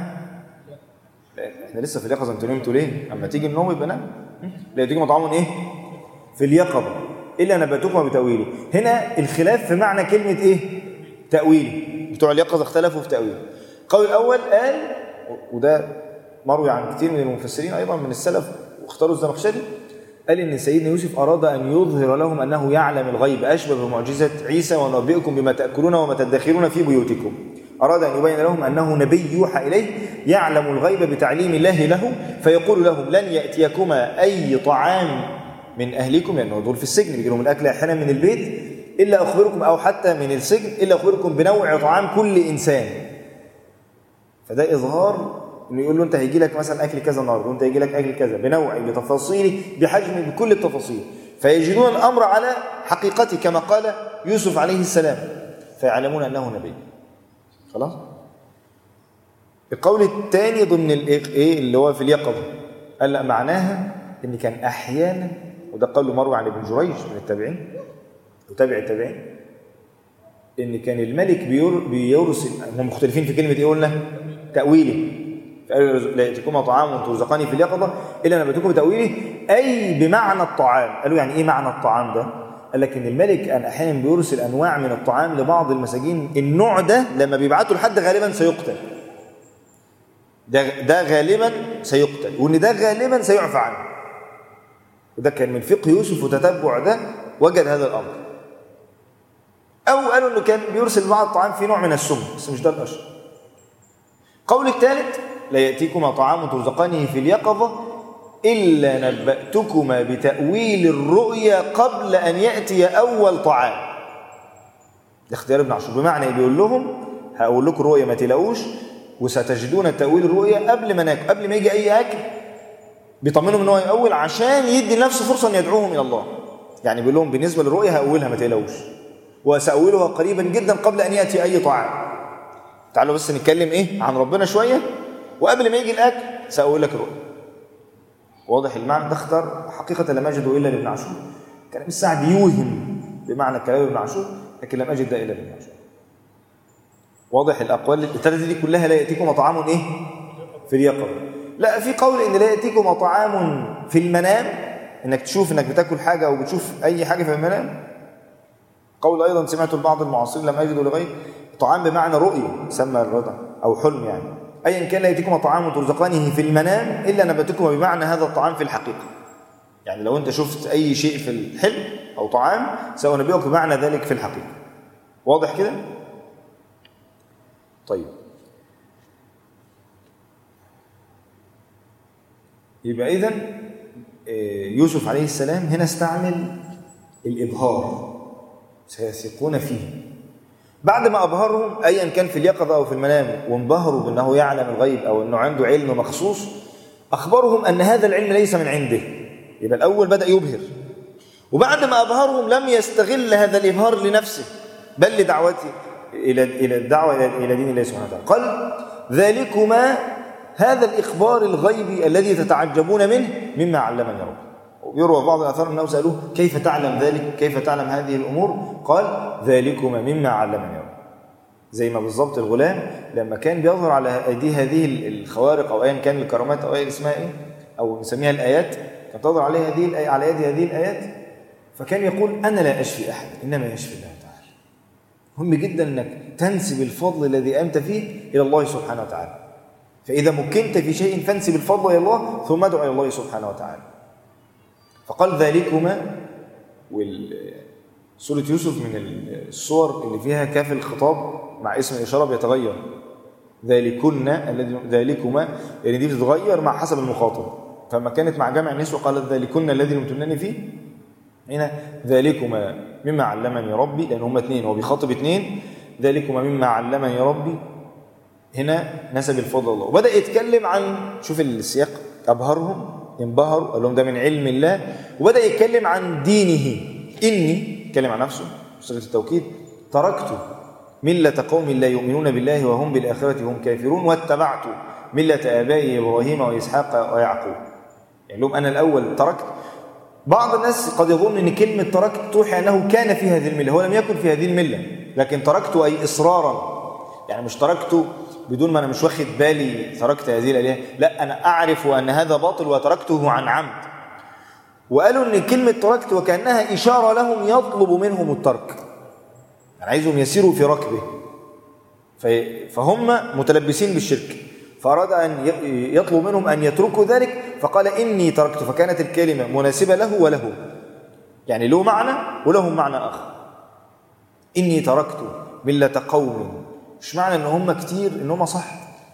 احنا لسه في اليقظة، انتوا نمتوا ليه؟ اما تيجي النوم يبقى نام. لا يأتيكما طعام ايه؟ في اليقظة إلا نبأتكما بتأويله. هنا الخلاف في معنى كلمة ايه؟ تأويله. بتوع اليقظة اختلفوا في تأويله. القول الأول قال، وده مروي عن كثير من المفسرين أيضا من السلف واختاروا الزمخشري، قال إن سيدنا يوسف أراد أن يظهر لهم أنه يعلم الغيب، أشبه بمعجزة عيسى وننبئكم بما تأكلون وما تدخرون في بيوتكم. أراد أن يبين لهم أنه نبي يوحى إليه يعلم الغيب بتعليم الله له، فيقول لهم لن يأتيكما أي طعام من أهلكم، لأنه دول في السجن بيجي لهم الأكل أحيانا من البيت، إلا أخبركم، أو حتى من السجن، إلا أخبركم بنوع طعام كل إنسان. فده إظهار إنه يقول له أنت هيجي لك مثلا أكل كذا النهارده، وأنت هيجي لك أكل كذا بنوع بتفاصيله بحجمه بكل التفاصيل، فيجدون الأمر على حقيقته كما قال يوسف عليه السلام، فيعلمون أنه نبي. خلاص. القول الثاني ضمن ايه اللي هو في اليقظة، قال لا معناها ان كان احيانا، وده قول مروي عن ابن جريج من التابعين وتابع التابعين، ان كان الملك بيرسل، هم مختلفين في كلمه ايه قلنا؟ تاويله. فقالوا لا ياتيكما طعام ترزقاني في اليقظه الا نبأتكم بتاويله، اي بمعنى الطعام. قالوا يعني ايه معنى الطعام ده؟ قال لك ان الملك احيانا بيرسل انواع من الطعام لبعض المساجين، النوع ده لما بيبعته لحد غالبا سيقتل، ده غالبا سيقتل، وان ده غالبا سيعفى عنه. وده كان من فقه يوسف وتتبع ده وجد هذا الامر. او قالوا انه كان بيرسل بعض الطعام في نوع من السم، بس مش ده الاشهر. قول الثالث لا ياتيكما طعام ترزقانه في اليقظه الا نبأتكما بتأويل الرؤيا قبل ان ياتي اول طعام. ده اختيار ابن عاشور، بمعنى بيقول لهم هقول لكم رؤيا ما تلاقوش، وستجدون تأويل الرؤيا قبل ما ناكل، قبل ما يجي اي اكل بيطمنهم ان هو يأول عشان يدي لنفسه فرصه ان يدعوهم الى الله. يعني بيقول لهم بالنسبه للرؤيا هأولها ما تقلقوش، وسأولها قريبا جدا قبل ان ياتي اي طعام. تعالوا بس نتكلم ايه عن ربنا شويه، وقبل ما يجي الاكل سأقول لك الرؤيا. واضح المعنى ده؟ اختار حقيقه لم اجده الا لابن عاشور. كلام السعدي يوهم بمعنى كلام ابن عاشور، لكن لم اجد ده الا لابن عاشور. واضح الاقوال الثلاثه دي كلها لا ياتيكم طعام ايه في اليقظه. لا، في قول ان لا ياتيكم طعام في المنام، انك تشوف انك بتاكل حاجه او بتشوف اي حاجه في المنام. قول ايضا سمعته البعض المعاصرين لم اجدوا لغير طعام بمعنى رؤيه، سمى الرضا او حلم. يعني ايا كان لا ياتيكم طعام ترزقانه في المنام الا نبأتكم بمعنى هذا الطعام في الحقيقه. يعني لو انت شفت اي شيء في الحلم او طعام سأنبئك بمعنى ذلك في الحقيقه. واضح كده؟ طيب، يبقى إذن يوسف عليه السلام هنا استعمل الإبهار، سيثقون فيه. بعد ما أبهرهم أيا كان في اليقظة أو في المنام، وانبهروا بأنه يعلم الغيب أو أنه عنده علم مخصوص، أخبرهم أن هذا العلم ليس من عنده. يبقى الأول بدأ يبهر، وبعد ما أبهرهم لم يستغل هذا الإبهار لنفسه، بل لدعوته إلى الدعوة إلى دين الله سبحانه وتعالى. قال ذلكما، هذا الإخبار الغيبي الذي تتعجبون منه مما علمني ربي. ويروى بعض الآثار أنه سألوه كيف تعلم ذلك، كيف تعلم هذه الأمور؟ قال ذلكما مما علمني ربي. زي ما بالضبط الغلام لما كان بيظهر على أيديه هذه الخوارق أو أيا كان الكرامات أو أي اسمها إيه أو نسميها الآيات، كانت تظهر عليه على يد هذه الآيات، فكان يقول أنا لا أشفي أحد إنما يشفي الله تعالى. مهم جدا أنك تنسب الفضل الذي أنت فيه إلى الله سبحانه وتعالى. فإذا مكنت في شيء فانسب الفضل إلى الله ثم ادعو إلى الله سبحانه وتعالى. فقال ذلكما، وسورة يوسف من الصور اللي فيها كاف الخطاب مع اسم الإشارة بيتغير. ذلكما يعني دي بتتغير مع حسب المخاطب. فما كانت مع جمع النسوة قالت ذلكن الذي لمتنني فيه، هنا ذلكما مما علمني ربي، لأن هم اثنين، هو بيخاطب اثنين. ذلكما مما علمني ربي، هنا نسب الفضل الله، وبدأ يتكلم عن، شوف السياق، أبهرهم، انبهروا، قال لهم ده من علم الله، وبدأ يتكلم عن دينه. إني يتكلم عن نفسه بصيغة التوكيد، تركت ملة قوم لا يؤمنون بالله وهم بالآخرة هم كافرون، واتبعت ملة آبائي إبراهيم وإسحاق ويعقوب. يعني لهم أنا الأول تركت. بعض الناس قد يظن أن كلمة تركت توحي أنه كان في هذه الملة، هو لم يكن في هذه الملة، لكن تركت أي إصرارا، يعني مش تركته بدون ما أنا مش واخد بالي تركت هذه الآلهة، لا أنا أعرف أن هذا باطل وتركته عن عمد. وقالوا أن كلمة تركت وكأنها إشارة لهم يطلب منهم الترك، يعني عايزهم يسيروا في ركبه، فهم متلبسين بالشرك، فأراد أن يطلب منهم أن يتركوا ذلك، فقال إني تركت، فكانت الكلمة مناسبة له وله، يعني له معنى ولهم معنى آخر. إني تركت ملة قوم، مش معنى إن هم كتير إن هم صح،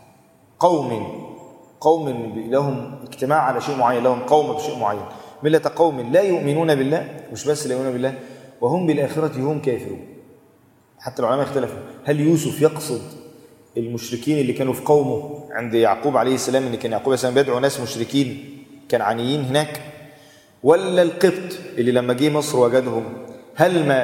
قوم لهم اجتماع على شيء معين، لهم قوم بشيء معين، ملة قوم لا يؤمنون بالله، مش بس لا يؤمنون بالله، وهم بالآخرة هم كافرون. حتى العلماء اختلفوا هل يوسف يقصد المشركين اللي كانوا في قومه عند يعقوب عليه السلام، اللي كان يعقوب عليه السلام بيدعو ناس مشركين كنعانيين هناك، ولا القبط اللي لما جه مصر وجدهم، هل ما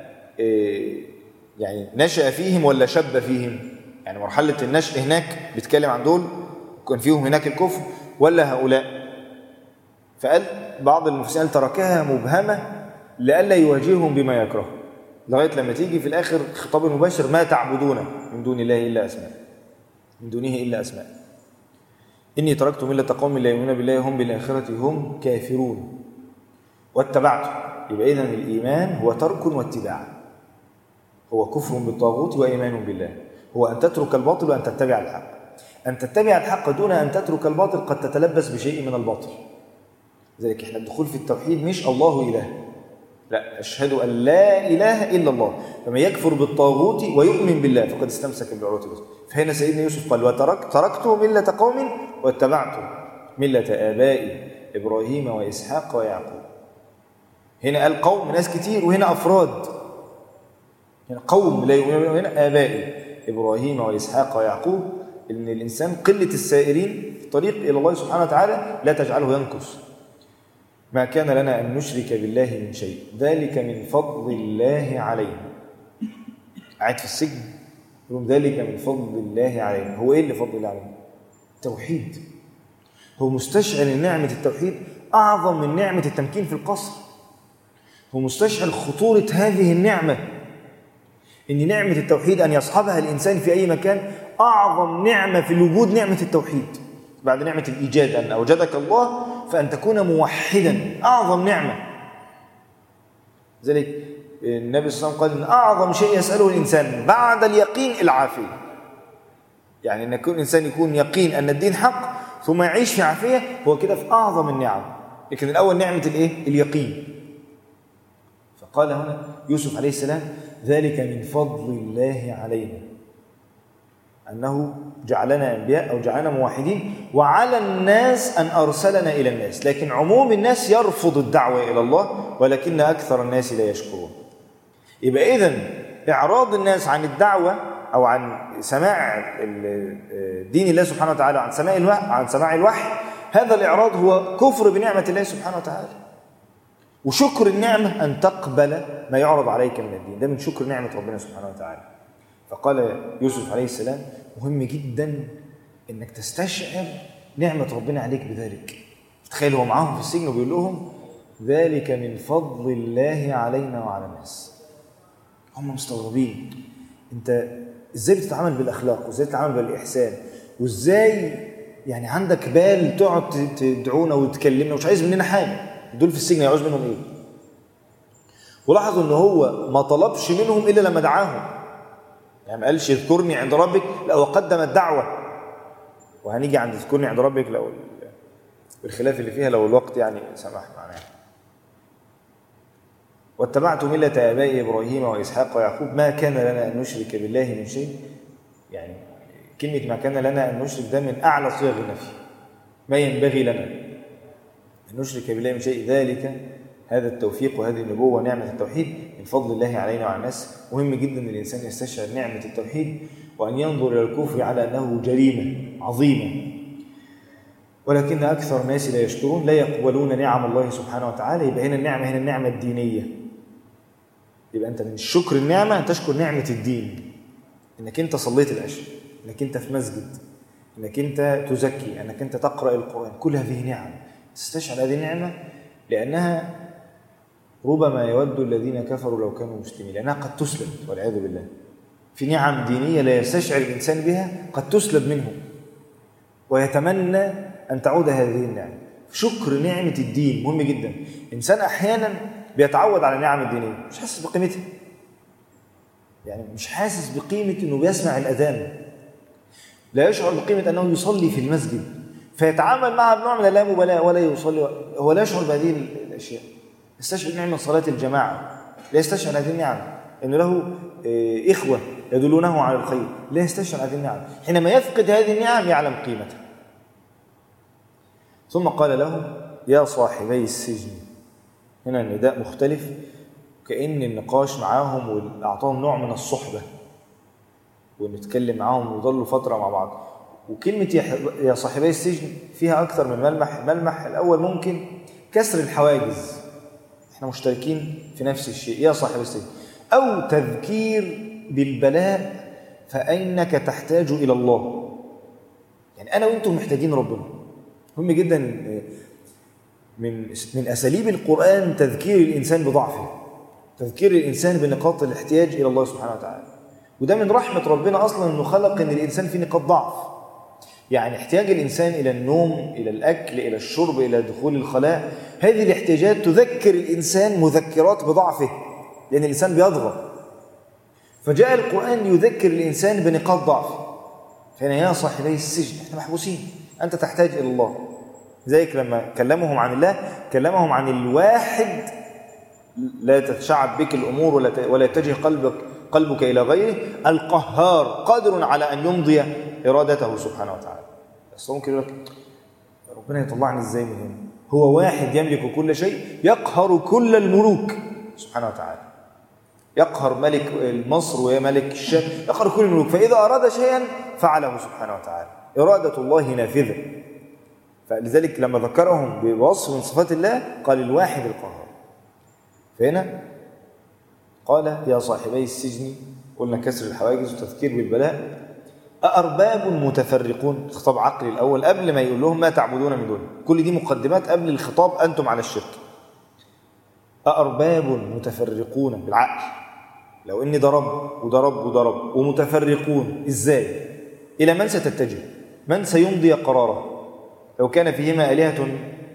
يعني نشأ فيهم ولا شب فيهم، يعني مرحلة النشأ هناك بيتكلم عن دول كان فيهم هناك الكفر ولا هؤلاء. فقال بعض المفسرين تركها مبهمة لئلا يواجههم بما يكره، لغاية لما تيجي في الآخر خطاب المباشر ما تعبدون من دون الله إلا أسماء، من دونه إلا أسماء. إني تركت ملة قوم لا يؤمنون بالله هم بالآخرة هم كافرون واتبعت. يبقى إذن الإيمان هو ترك واتباع، هو كفر بالطاغوت وإيمان بالله، هو أن تترك الباطل وأن تتبع الحق. أن تتبع الحق دون أن تترك الباطل قد تتلبس بشيء من الباطل. لذلك إحنا الدخول في التوحيد مش الله إله، لا، أشهد أن لا إله إلا الله، فمن يكفر بالطاغوت ويؤمن بالله فقد استمسك بالعروة الوثقى. فهنا سيدنا يوسف قال تركت ملة قوم واتبعت ملة آبائي إبراهيم وإسحاق ويعقوب. هنا قال قوم ناس كتير، وهنا أفراد، هنا قوم لا يؤمنون، هنا آبائي إبراهيم وإسحاق ويعقوب. إن الإنسان قلة السائرين في الطريق إلى الله سبحانه وتعالى لا تجعله ينقص. ما كان لنا أن نشرك بالله من شيء ذلك من فضل الله علينا. قاعد في السجن يقول ذلك من فضل الله علينا. هو إيه اللي فضل الله علينا؟ التوحيد. هو مستشعر أن نعمة التوحيد أعظم من نعمة التمكين في القصر. هو مستشعر خطورة هذه النعمة، إن نعمة التوحيد أن يصحبها الإنسان في أي مكان أعظم نعمة في الوجود نعمة التوحيد بعد نعمة الإيجاد، أن أوجدك الله فأن تكون موحدا، أعظم نعمة. ذلك النبي صلى الله عليه وسلم قال إن أعظم شيء يسأله الإنسان بعد اليقين العافية، يعني أن يكون الإنسان يكون يقين أن الدين حق ثم يعيش في عافية، هو كده في أعظم النعم. لكن الأول نعمة الإيه؟ اليقين. فقال هنا يوسف عليه السلام ذلك من فضل الله علينا، أنه جعلنا أنبياء أو جعلنا موحدين، وعلى الناس أن أرسلنا إلى الناس. لكن عموم الناس يرفض الدعوة إلى الله، ولكن أكثر الناس لا يشكرون. يبقى إذن إعراض الناس عن الدعوة أو عن سماع دين الله سبحانه وتعالى، عن سماع الوحي، هذا الإعراض هو كفر بنعمة الله سبحانه وتعالى. وشكر النعمة أن تقبل ما يعرض عليك من الدين، ده من شكر نعمة ربنا سبحانه وتعالى. فقال يوسف عليه السلام مهم جدا أنك تستشعر نعمة ربنا عليك بذلك. تخيل هو معاهم في السجن وبيقول لهم ذلك من فضل الله علينا وعلى الناس. هم مستغربين، أنت إزاي بتتعامل بالأخلاق، وإزاي بتتعامل بالإحسان، وإزاي يعني عندك بال تقعد تدعونا وتكلمنا ومش عايز مننا حاجة. دول في السجن يعوز منهم إيه؟ ولاحظوا أنه هو ما طلبش منهم إلا لما دعاهم، يعني ما قالش اذكرني عند ربك، لا هو قدم الدعوة. وهنيجي عند اذكرني عند ربك لو الخلاف اللي فيها لو الوقت يعني سمح معنا. واتبعت ملة آبائي إبراهيم وإسحاق ويعقوب ما كان لنا أن نشرك بالله من شيء. يعني كلمة ما كان لنا أن نشرك ده من أعلى صيغ النفي، ما ينبغي لنا أن نشرك بالله من شيء. ذلك هذا التوفيق وهذه النبوة ونعمة التوحيد من فضل الله علينا وعلى الناس. مهم جدا أن الإنسان يستشعر نعمة التوحيد، وأن ينظر إلى الكفر على أنه جريمة عظيمة، ولكن أكثر الناس لا يشكرون، لا يقبلون نعم الله سبحانه وتعالى. يبقى هنا النعمة هنا النعمة الدينية. يبقى أنت من شكر النعمة أن تشكر نعمة الدين، أنك أنت صليت العشاء، أنك أنت في مسجد، أنك أنت تزكي، أنك أنت تقرأ القرآن، كل هذه نعم. تستشعر هذه النعمة لأنها ربما يود الذين كفروا لو كانوا مسلمين، لأنها قد تسلب والعياذ بالله. في نعم دينية لا يستشعر الإنسان بها قد تسلب منه ويتمنى أن تعود هذه النعمة. شكر نعمة الدين مهم جدا. إنسان أحيانا بيتعود على النعم الدينية مش حاسس بقيمتها، يعني مش حاسس بقيمة أنه بيسمع الأذان، لا يشعر بقيمة أنه يصلي في المسجد، فيتعامل معها بنوع من اللامبالاة ولا يصلي، هو لا يشعر بهذه الأشياء. يستشعر نعمة صلاة الجماعة، لا يستشعر هذه النعم، أنه له إخوة يدلونه على الخير، لا يستشعر هذه النعم. حينما يفقد هذه النعم يعلم قيمتها. ثم قال له يا صاحبي السجن. هنا النداء مختلف، كأن النقاش معاهم وأعطاهم نوع من الصحبة ونتكلم معاهم ويظلوا فترة مع بعض. وكلمة يا صاحبي السجن فيها أكثر من ملمح. الأول ممكن كسر الحواجز، احنا مشتركين في نفس الشيء، يا صاحبي السجن، أو تذكير بالبلاء فإنك تحتاج إلى الله. يعني أنا وإنتم محتاجين ربنا. مهم جدا من أساليب القرآن تذكير الإنسان بضعفه، تذكير الإنسان بنقاط الاحتياج إلى الله سبحانه وتعالى. وده من رحمة ربنا أصلا أنه خلق أن الإنسان في نقاط ضعف. يعني احتياج الإنسان إلى النوم، إلى الأكل، إلى الشرب، إلى دخول الخلاء، هذه الاحتياجات تذكر الإنسان مذكرات بضعفه، لأن الإنسان بيضغط. فجاء القرآن يذكر الإنسان بنقاط ضعفه. فهنا يا صاحبي السجن، احنا محبوسين، أنت تحتاج إلى الله. ذلك لما كلمهم عن الله كلمهم عن الواحد، لا تتشعب بك الأمور ولا يتجه قلبك إلى غيره، القهار قادر على أن يمضي إرادته سبحانه وتعالى. بس ممكن يقول لك ربنا يطلعني إزاي من هنا؟ هو واحد يملك كل شيء، يقهر كل الملوك سبحانه وتعالى، يقهر ملك مصر وملك الشام، يقهر كل الملوك، فإذا أراد شيئا فعله سبحانه وتعالى، إرادة الله نافذة. فلذلك لما ذكرهم بوصف من صفات الله قال الواحد القهار. فهنا قال يا صاحبي السجن، قلنا كسر الحواجز وتذكير بالبلاء، أأرباب متفرقون، خطاب عقلي الأول قبل ما يقول لهم ما تعبدون من دونه، كل دي مقدمات قبل الخطاب أنتم على الشرك. أأرباب متفرقون بالعقل، لو إن ده رب وده رب وده رب ومتفرقون، إزاي؟ إلى من ستتجه؟ من سيمضي قراره؟ لو كان فيهما آلهة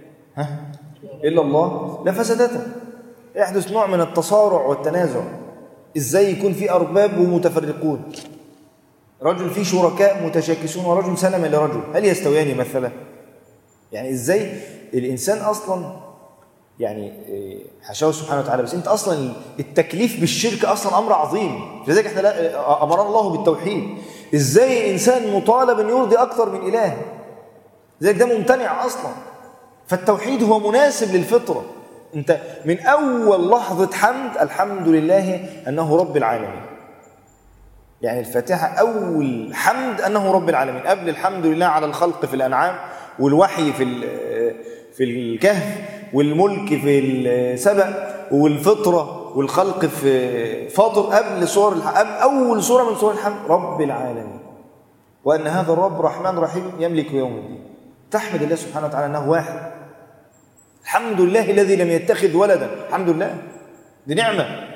إلا الله لفسدتا. يحدث نوع من التصارع والتنازع. إزاي يكون في أرباب ومتفرقون؟ رجل فيه شركاء متشاكسون ورجل سلم لرجل، هل يستويان مثلا؟ يعني إزاي الإنسان أصلا، يعني حاشاه سبحانه وتعالى، بس أنت أصلا التكليف بالشرك أصلا أمر عظيم. لذلك إحنا أمرنا الله بالتوحيد. إزاي الإنسان مطالب أن يرضي أكثر من إله؟ لذلك ده ممتنع أصلا. فالتوحيد هو مناسب للفطرة. أنت من أول لحظة حمد الحمد لله أنه رب العالمين. يعني الفاتحة أول حمد أنه رب العالمين، قبل الحمد لله على الخلق في الأنعام، والوحي في الكهف، والملك في السبأ، والفطرة والخلق في فاطر، قبل أول سورة من سورة الحمد رب العالمين، وأن هذا الرب رحمن رحيم يملك يوم الدين. تحمد الله سبحانه وتعالى أنه واحد. الحمد لله الذي لم يتخذ ولدا، الحمد لله، دي نعمة.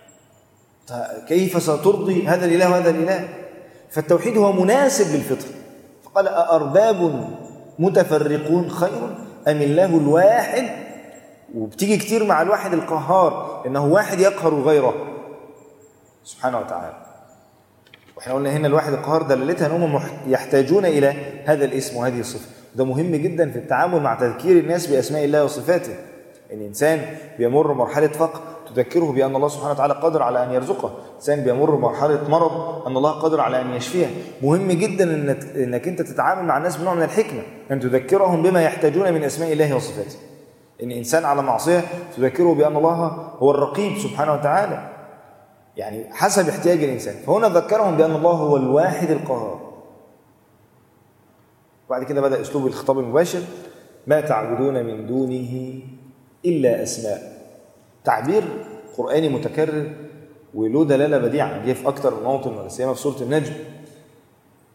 كيف سترضي هذا الإله وهذا الإله؟ فالتوحيد هو مناسب للفطر. فقال أأرباب متفرقون خير أم الله الواحد؟ وبتيجي كتير مع الواحد القهار، إنه واحد يقهر غيره سبحانه وتعالى. وإحنا قلنا هنا الواحد القهار دلالتها أنهم يحتاجون إلى هذا الاسم وهذه الصفة. ده مهم جدا في التعامل مع تذكير الناس بأسماء الله وصفاته. الإنسان بيمر مرحلة فقر تذكره بأن الله سبحانه وتعالى قادر على أن يرزقه. الإنسان بيمر مرحلة مرض أن الله قادر على أن يشفيه. مهم جدا أنك أنت تتعامل مع الناس بنوع من الحكمة، أن تذكرهم بما يحتاجون من أسماء الله وصفاته. إن إنسان على معصية تذكره بأن الله هو الرقيب سبحانه وتعالى، يعني حسب احتياج الإنسان. فهنا ذكرهم بأن الله هو الواحد القهار. بعد كده بدأ أسلوب الخطاب المباشر، ما تعبدون من دونه إلا أسماء. تعبير قرآني متكرر وله دلالة بديعة، جه في أكتر من موطن، ولا سيما في سورة النجم.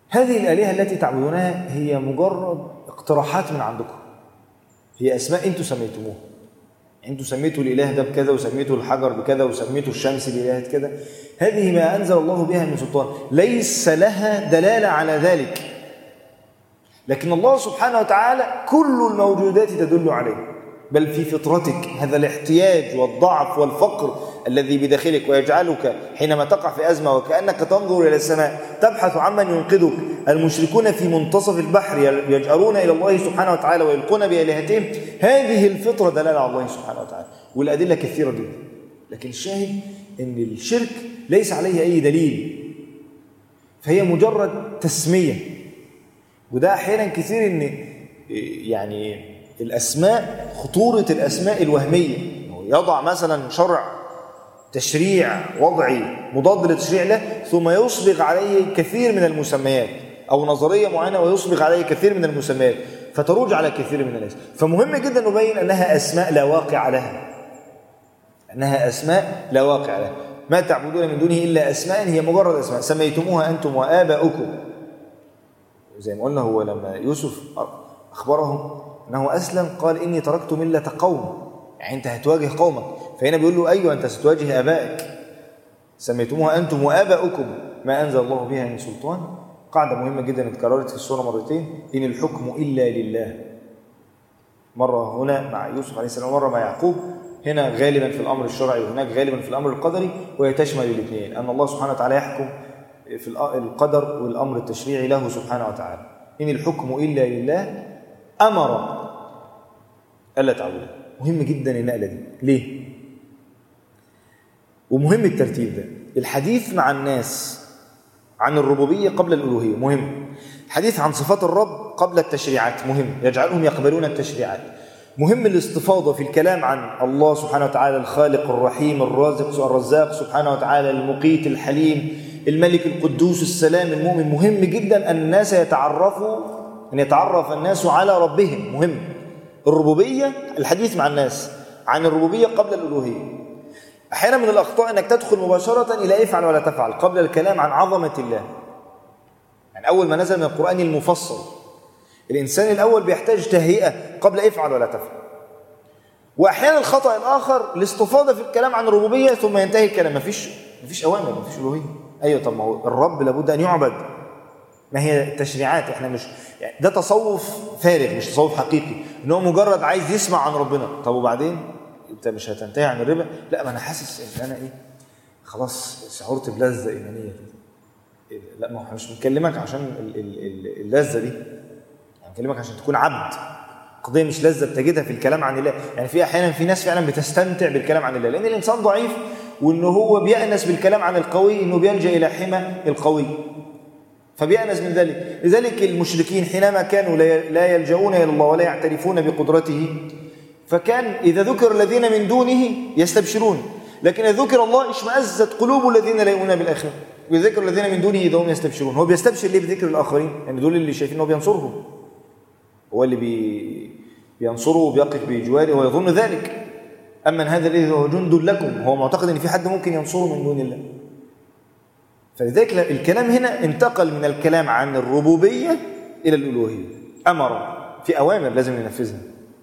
هذه الآلهة التي تعبدونها هي مجرد اقتراحات من عندكم، هي أسماء أنتم سميتموها. أنتم سميتوا الإله ده بكذا، وسميتوا الحجر بكذا، وسميتوا الشمس بإله كذا. هذه ما أنزل الله بها من سلطان، ليس لها دلالة على ذلك، لكن الله سبحانه وتعالى كل الموجودات تدل عليه، بل في فطرتك هذا الاحتياج والضعف والفقر الذي بداخلك، ويجعلك حينما تقع في أزمة وكأنك تنظر إلى السماء تبحث عمن ينقذك. المشركون في منتصف البحر يجأرون إلى الله سبحانه وتعالى ويلقون بآلهتهم، هذه الفطرة دلالة على الله سبحانه وتعالى، والأدلة كثيرة جدا. لكن الشاهد أن الشرك ليس عليه أي دليل، فهي مجرد تسمية. وده أحيانا كثير أن يعني الأسماء، خطورة الأسماء الوهمية، يضع مثلا شرع تشريع وضعي مضاد لتشريع له، ثم يصبغ عليه كثير من المسميات، أو نظرية معينة ويصبغ عليه كثير من المسميات، فتروج على كثير من الناس. فمهم جدا نبين أنها أسماء لا واقع لها، أنها أسماء لا واقع لها. ما تعبدون من دونه إلا أسماء هي مجرد أسماء سميتموها أنتم وآباؤكم. زي ما قلنا، هو لما يوسف أخبرهم أنه أسلم قال إني تركت ملة قوم، يعني أنت هتواجه قومك. فهنا بيقول له أيوة أنت ستواجه آبائك، سميتموها أنتم وآباؤكم ما أنزل الله بها من سلطان. قاعدة مهمة جدا اتكررت في السورة مرتين، إن الحكم إلا لله. مرة هنا مع يوسف عليه السلام، مرة مع يعقوب. هنا غالبا في الأمر الشرعي، وهناك غالبا في الأمر القدري، وهي تشمل الاثنين، أن الله سبحانه وتعالى يحكم في القدر والأمر التشريعي له سبحانه وتعالى. إن الحكم إلا لله أمر ألا تعبدوا. مهم جدا النقلة دي. ليه؟ ومهم الترتيب ده. الحديث مع الناس عن الربوبية قبل الألوهية مهم. الحديث عن صفات الرب قبل التشريعات مهم، يجعلهم يقبلون التشريعات. مهم الاستفاضة في الكلام عن الله سبحانه وتعالى، الخالق الرحيم الرازق الرزاق سبحانه وتعالى، المقيت الحليم الملك القدوس السلام المؤمن. مهم جدا أن الناس يتعرفوا، أن يتعرف الناس على ربهم. مهم الربوبية، الحديث مع الناس عن الربوبية قبل الألوهية. أحيانا من الأخطاء أنك تدخل مباشرة إلى افعل ولا تفعل قبل الكلام عن عظمة الله. يعني أول ما نزل من القرآن المفصل، الإنسان الأول بيحتاج تهيئة قبل افعل ولا تفعل. وأحيانا الخطأ الآخر الاستفاضة في الكلام عن الربوبية ثم ينتهي الكلام، مفيش أوامر، مفيش ألوهية. أيوة، طب ما هو الرب لابد أن يعبد، ما هي التشريعات؟ احنا مش يعني ده تصوف فارغ، مش تصوف حقيقي، ان هو مجرد عايز يسمع عن ربنا. طب وبعدين انت مش هتنتهي عن الربا؟ لا، ما انا حاسس ان انا خلاص شعرت بلذة ايمانيه كده. لا، ما احنا مش بنكلمك عشان اللذة دي، يعني بنكلمك عشان تكون عبد. قضيه مش لذة بتجدها في الكلام عن الله. يعني في احيانا في ناس فعلا بتستمتع بالكلام عن الله، لان الانسان ضعيف، وانه هو بيأنس بالكلام عن القوي، انه بيلجأ الى حمى القوي فبيأنس من ذلك. لذلك المشركين حينما كانوا لا يلجؤون إلى الله ولا يعترفون بقدرته، فكان إذا ذكر الذين من دونه يستبشرون، لكن إذا ذكر الله اشمأزت قلوب الذين لا يؤمنون بالآخرة، وذكر الذين من دونه إذا هم يستبشرون. هو بيستبشر ليه بذكر الآخرين؟ يعني دول اللي شايفين أنه بينصرهم، هو اللي بينصره وبيقف بجواره ويظن ذلك. أما هذا الذي هو جند لكم، هو معتقد أن في حد ممكن ينصره من دون الله. فلذلك الكلام هنا انتقل من الكلام عن الربوبية إلى الألوهية. أمر، في أوامر لازم ننفذها.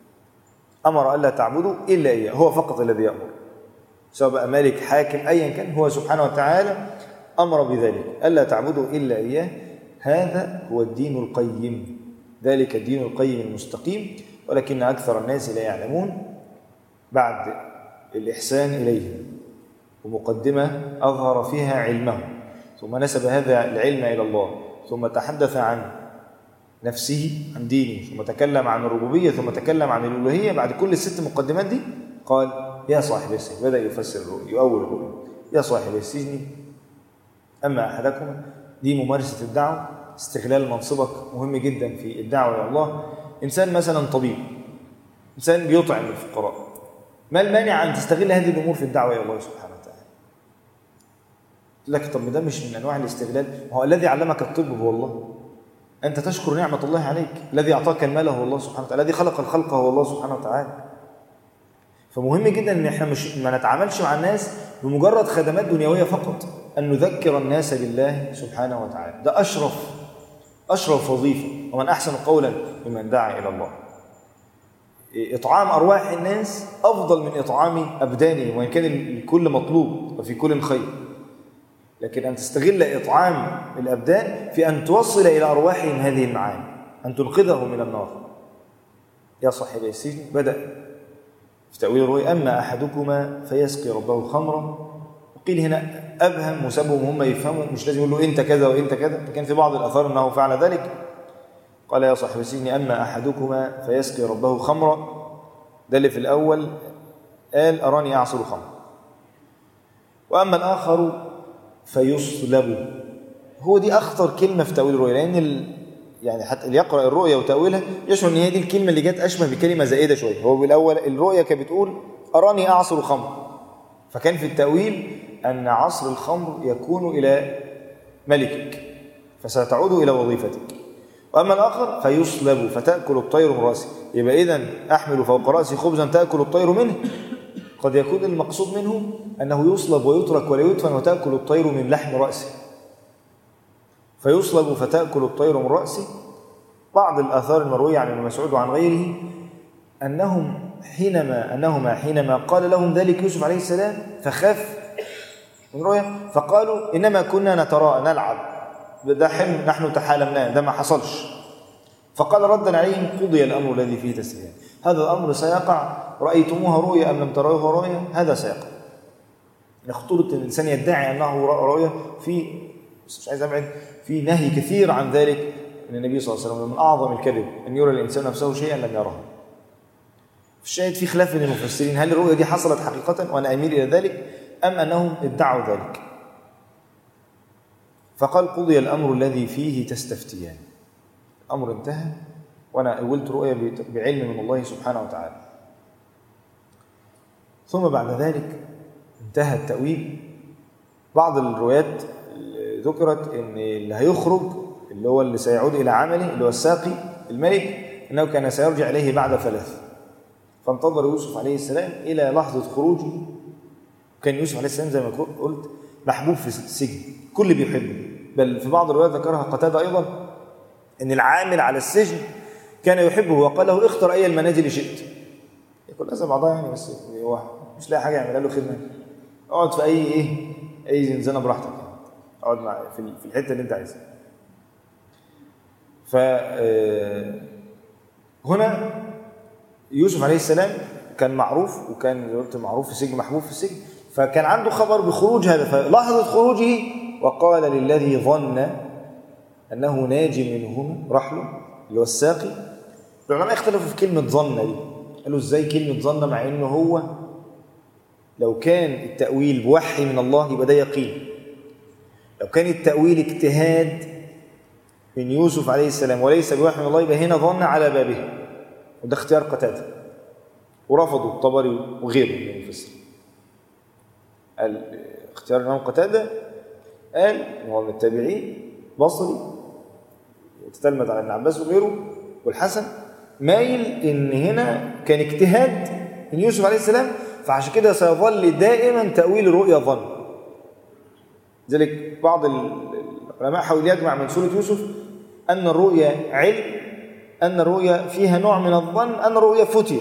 أمر ألا تعبدوا إلا إياه، هو فقط الذي يأمر، سواء بقى مالك حاكم أيا كان، هو سبحانه وتعالى أمر بذلك، ألا تعبدوا إلا إياه. هذا هو الدين القيم، ذلك الدين القيم المستقيم، ولكن أكثر الناس لا يعلمون. بعد الإحسان إليهم ومقدمة أظهر فيها علمه، ثم نسب هذا العلم إلى الله، ثم تحدث عن نفسه عن دينه، ثم تكلم عن الربوبية، ثم تكلم عن الألوهية. بعد كل الست مقدمات دي قال يا صاحب السجن، بدأ يفسر يؤول الرؤيا، يا صاحب السجن أما أحدكم. دي ممارسة الدعوة، استغلال منصبك مهم جدا في الدعوة إلى الله. إنسان مثلا طبيب، إنسان بيطعم الفقراء، ما المانع أن تستغل هذه الأمور في الدعوة إلى الله سبحانه وتعالى؟ لك طب ده مش من أنواع الاستغلال؟ هو الذي علمك الطب هو الله، أنت تشكر نعمة الله عليك. الذي أعطاك المال هو الله سبحانه وتعالى، الذي خلق الخلق هو الله سبحانه وتعالى. فمهم جدا أن احنا ما نتعاملش مع الناس بمجرد خدمات دنيوية فقط، أن نذكر الناس بالله سبحانه وتعالى. ده أشرف أشرف وظيفة، ومن أحسن قولا ممن دعا إلى الله. إطعام أرواح الناس أفضل من إطعام أبدانهم، وإن كان الكل مطلوب وفي كل خير، لكن أن تستغل إطعام الأبدان في أن توصل إلى أرواحهم هذه المعاني، أن تنقذهم من النار. يا صاحبي السجن بدأ في تأويل الرؤيا: أما أحدكما فيسقي ربه خمرا. وقيل هنا أبهم وسبهم هم يفهموا، مش لازم يقول له أنت كذا وأنت كذا، لكن في بعض الآثار أنه فعل ذلك. قال: يا صاحب السجن أما أحدكما فيسقي ربه خمرا. ده اللي في الأول قال: أراني أعصر خمرا. وأما الآخر فيصلب. هو دي أخطر كلمة في تأويل الرؤيا، لأن يعني حتى اللي يقرأ الرؤيا وتأويلها يشعر أن هي دي الكلمة اللي جت أشبه بكلمة زائدة شوية. هو بالأول الرؤيا كانت بتقول أراني أعصر خمر، فكان في التأويل أن عصر الخمر يكون إلى ملكك فستعود إلى وظيفتك. وأما الآخر فيصلب فتأكل الطير من رأسه. يبقى إذن أحمل فوق رأسي خبزا تأكل الطير منه. قد يكون المقصود منه أنه يصلب ويترك ولا يدفن وتأكل الطير من لحم رأسه. فيصلب فتأكل الطير من رأسه. بعض الآثار المروية عن ابن مسعود وعن غيره أنهما حينما قال لهم ذلك يوسف عليه السلام فخاف من رؤيا، فقالوا إنما كنا نتراءى نلعب، ده حلم نحن تحالمناه، ده ما حصلش. فقال ردا عليهم: قضي الأمر الذي فيه تستفتيان. هذا الأمر سيقع، رأيتموها رؤيا أم لم تروها رؤيا، هذا سيقع. خطورة الإنسان يدعي أنه رأى رؤيا، مش عايز أبعد، في نهي كثير عن ذلك من النبي صلى الله عليه وسلم. من أعظم الكذب أن يرى الإنسان نفسه شيئا لم يره. في الشاهد في خلاف بين المفسرين، هل الرؤيا دي حصلت حقيقة وأنا أميل إلى ذلك، أم أنهم ادعوا ذلك؟ فقال: قضي الأمر الذي فيه تستفتيان. الأمر انتهى، وأنا أولت رؤيا بعلم من الله سبحانه وتعالى. ثم بعد ذلك انتهى التأويل. بعض الروايات ذكرت أن اللي هيخرج اللي هو اللي سيعود إلى عمله اللي هو الساقي الملك، أنه كان سيرجع إليه بعد 3. فانتظر يوسف عليه السلام إلى لحظة خروجه. كان يوسف عليه السلام زي ما قلت محبوب في السجن، كل بيحبه، بل في بعض الروايات ذكرها قتادة أيضا أن العامل على السجن كان يحبه وقال له: اختر أي المنازل شئت. يقول لازم بعضها يعني، بس هو مش لاقي حاجة يعملها له خدمة، اقعد في أي زنزانة براحتك، اقعد في الحتة اللي أنت عايزها. فهنا يوسف عليه السلام كان معروف، وكان معروف في السجن، محبوب في السجن، فكان عنده خبر بخروج هذا. فلحظة خروجه وقال للذي ظن أنه ناجي منهما رحله، اللي هو الساقي. العلماء اختلفوا في كلمة ظن دي، قالوا ازاي كلمة ظن، مع انه هو لو كان التأويل بوحي من الله يبقى ده يقين، لو كان التأويل اجتهاد من يوسف عليه السلام وليس بوحي من الله يبقى هنا ظن على بابه، وده اختيار قتادة ورفضوا الطبري وغيره من المفسرين. اختيار الإمام قتادة قال هو من التابعين بصري وتتلمذ على ابن عباس وغيره والحسن، مايل ان هنا كان اجتهاد من يوسف عليه السلام، فعشان كده سيظل دائما تأويل الرؤيا ظن. ذلك بعض العلماء حاول يجمع من سورة يوسف أن الرؤيا علم، أن الرؤيا فيها نوع من الظن، أن الرؤيا فتية.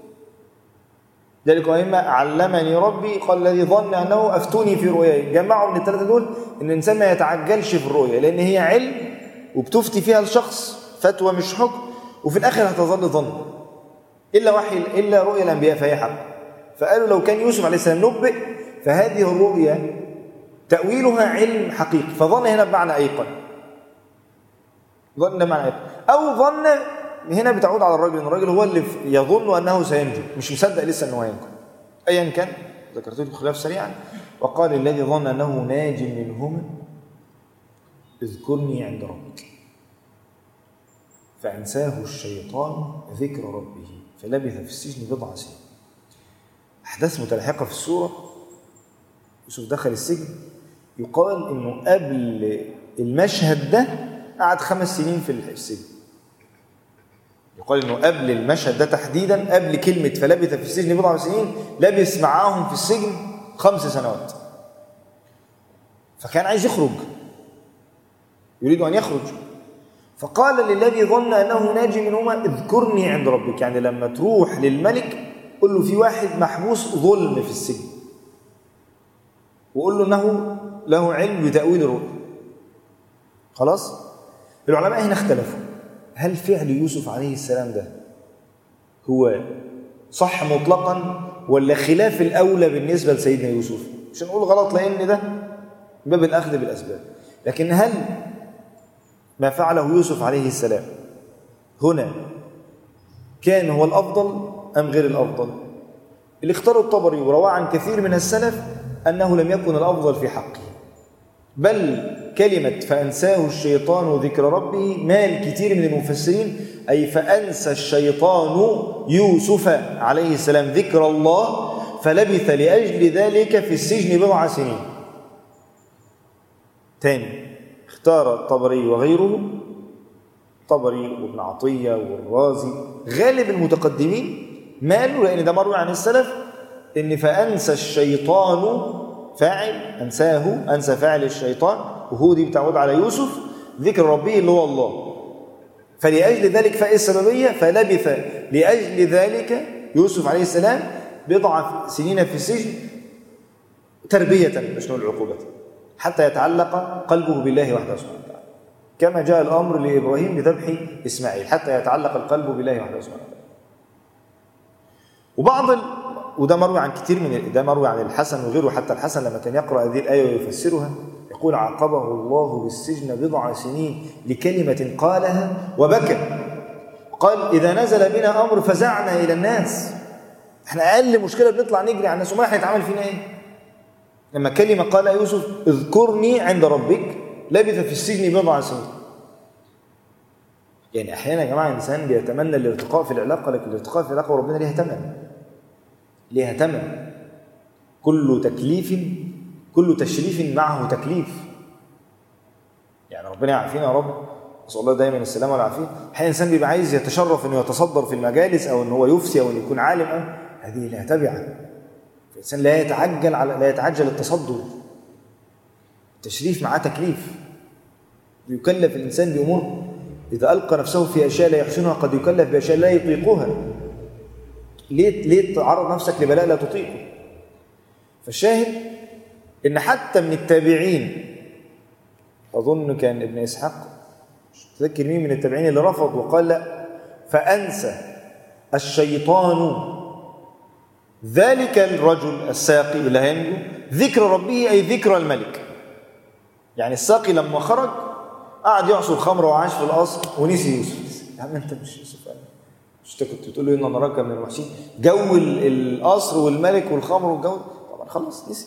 ذلك وإما علمني ربي قال الذي ظن أنه أفتوني في رؤياي. جمعوا من الثلاثة دول إن الإنسان ما يتعجلش في الرؤيا، لأن هي علم وبتفتي فيها الشخص فتوى مش حكم، وفي الآخر هتظل ظن، إلا رؤيا الأنبياء فهي حق. فقالوا لو كان يوسف عليه السلام نبئ فهذه الرؤيا تأويلها علم حقيقي، فظن هنا بمعنى أيقن، ظن بمعنى أيقن، أو ظن هنا بتعود على الرجل، إن الرجل هو اللي يظن أنه سينجو، مش مصدق لسه أنه هينجو. أيا كان، ذكرت لكم الخلاف سريعا. وقال الذي ظن أنه ناج منهما اذكرني عند ربك فأنساه الشيطان ذكر ربه فلبث في السجن بضع سنين. أحداث متلاحقة في السورة. يوسف دخل السجن، يقال إنه قبل المشهد ده قعد 5 سنين في السجن. يقال إنه قبل المشهد ده تحديدا، قبل كلمة فلبث في السجن بضع سنين، لبث معاهم في السجن 5 سنوات. فكان عايز يخرج، يريد أن يخرج، فقال للذي ظن أنه ناجي منهما اذكرني عند ربك، يعني لما تروح للملك قل له في واحد محبوس ظلم في السجن، وقل له أنه له علم بتأويل الرؤيا. خلاص؟ العلماء هنا اختلفوا، هل فعل يوسف عليه السلام ده هو صح مطلقا ولا خلاف الأولى بالنسبة لسيدنا يوسف؟ مش نقول غلط لأن ده باب الأخذ بالأسباب، لكن هل ما فعله يوسف عليه السلام هنا كان هو الأفضل أم غير الأفضل؟ اللي اختاره الطبري ورواه عن كثير من السلف أنه لم يكن الأفضل في حقه، بل كلمة فأنساه الشيطان ذكر ربه مال كثير من المفسرين، أي فأنسى الشيطان يوسف عليه السلام ذكر الله فلبث لأجل ذلك في السجن بضع سنين. تاني اختار الطبري وغيره، الطبري وابن عطية والرازي غالب المتقدمين مالوا، لأن ده مروي عن السلف إن فأنسى الشيطان فاعل أنساه، أنسى فاعل الشيطان، وهو دي بتعود على يوسف ذكر ربه اللي هو الله، فلأجل ذلك فاء السببية فلبث لأجل ذلك يوسف عليه السلام بضع سنين في السجن تربية مش نقول عقوبة، حتى يتعلق قلبه بالله وحده سبحانه وتعالى، كما جاء الأمر لإبراهيم بذبح إسماعيل حتى يتعلق القلب بالله وحده سبحانه وتعالى. وده مروي عن كتير من ده مروي عن الحسن وغيره، حتى الحسن لما كان يقرأ هذه الآية ويفسرها يقول عاقبه الله بالسجن بضع سنين لكلمة قالها وبكى، قال إذا نزل بنا أمر فزعنا إلى الناس، احنا أقل مشكلة بنطلع نجري على الناس، وما احنا يتعمل فينا ايه؟ لما كلمة قال يوسف اذكرني عند ربك لبث في السجن بضع سنين. يعني أحيانا يا جماعة الإنسان بيتمنى الارتقاء في العلاقة، لكن الارتقاء في العلاقة وربنا ليها ثمن، ليها ثمن. كل تشريف معه تكليف. يعني ربنا يعافينا يا رب، نسأل الله دايما السلامة والعافية. أحيانا الإنسان بيبقى عايز يتشرف إنه يتصدر في المجالس أو إنه هو يفتي أو إنه يكون عالم، هذه لها تبعة. الإنسان لا يتعجل التصدر، التشريف معاه تكليف، يكلف الإنسان بأمور إذا ألقى نفسه في أشياء لا يحسنها قد يكلف بأشياء لا يطيقها. ليه تعرض نفسك لبلاء لا تطيقه؟ فالشاهد إن حتى من التابعين، أظن كان ابن إسحاق، مش متذكر مين من التابعين اللي رفض وقال لا، فأنسى الشيطان ذلك الرجل الساقي اللي هينجو ذكر ربه، أي ذكر الملك. يعني الساقي لما خرج قعد يعصر خمر وعاش في القصر ونسي يوسف. يا عم انت مش يوسف، مش انت كنت بتقول له ان نراك من الوحشين؟ جو القصر والملك والخمر والجو طبعا خلاص نسي.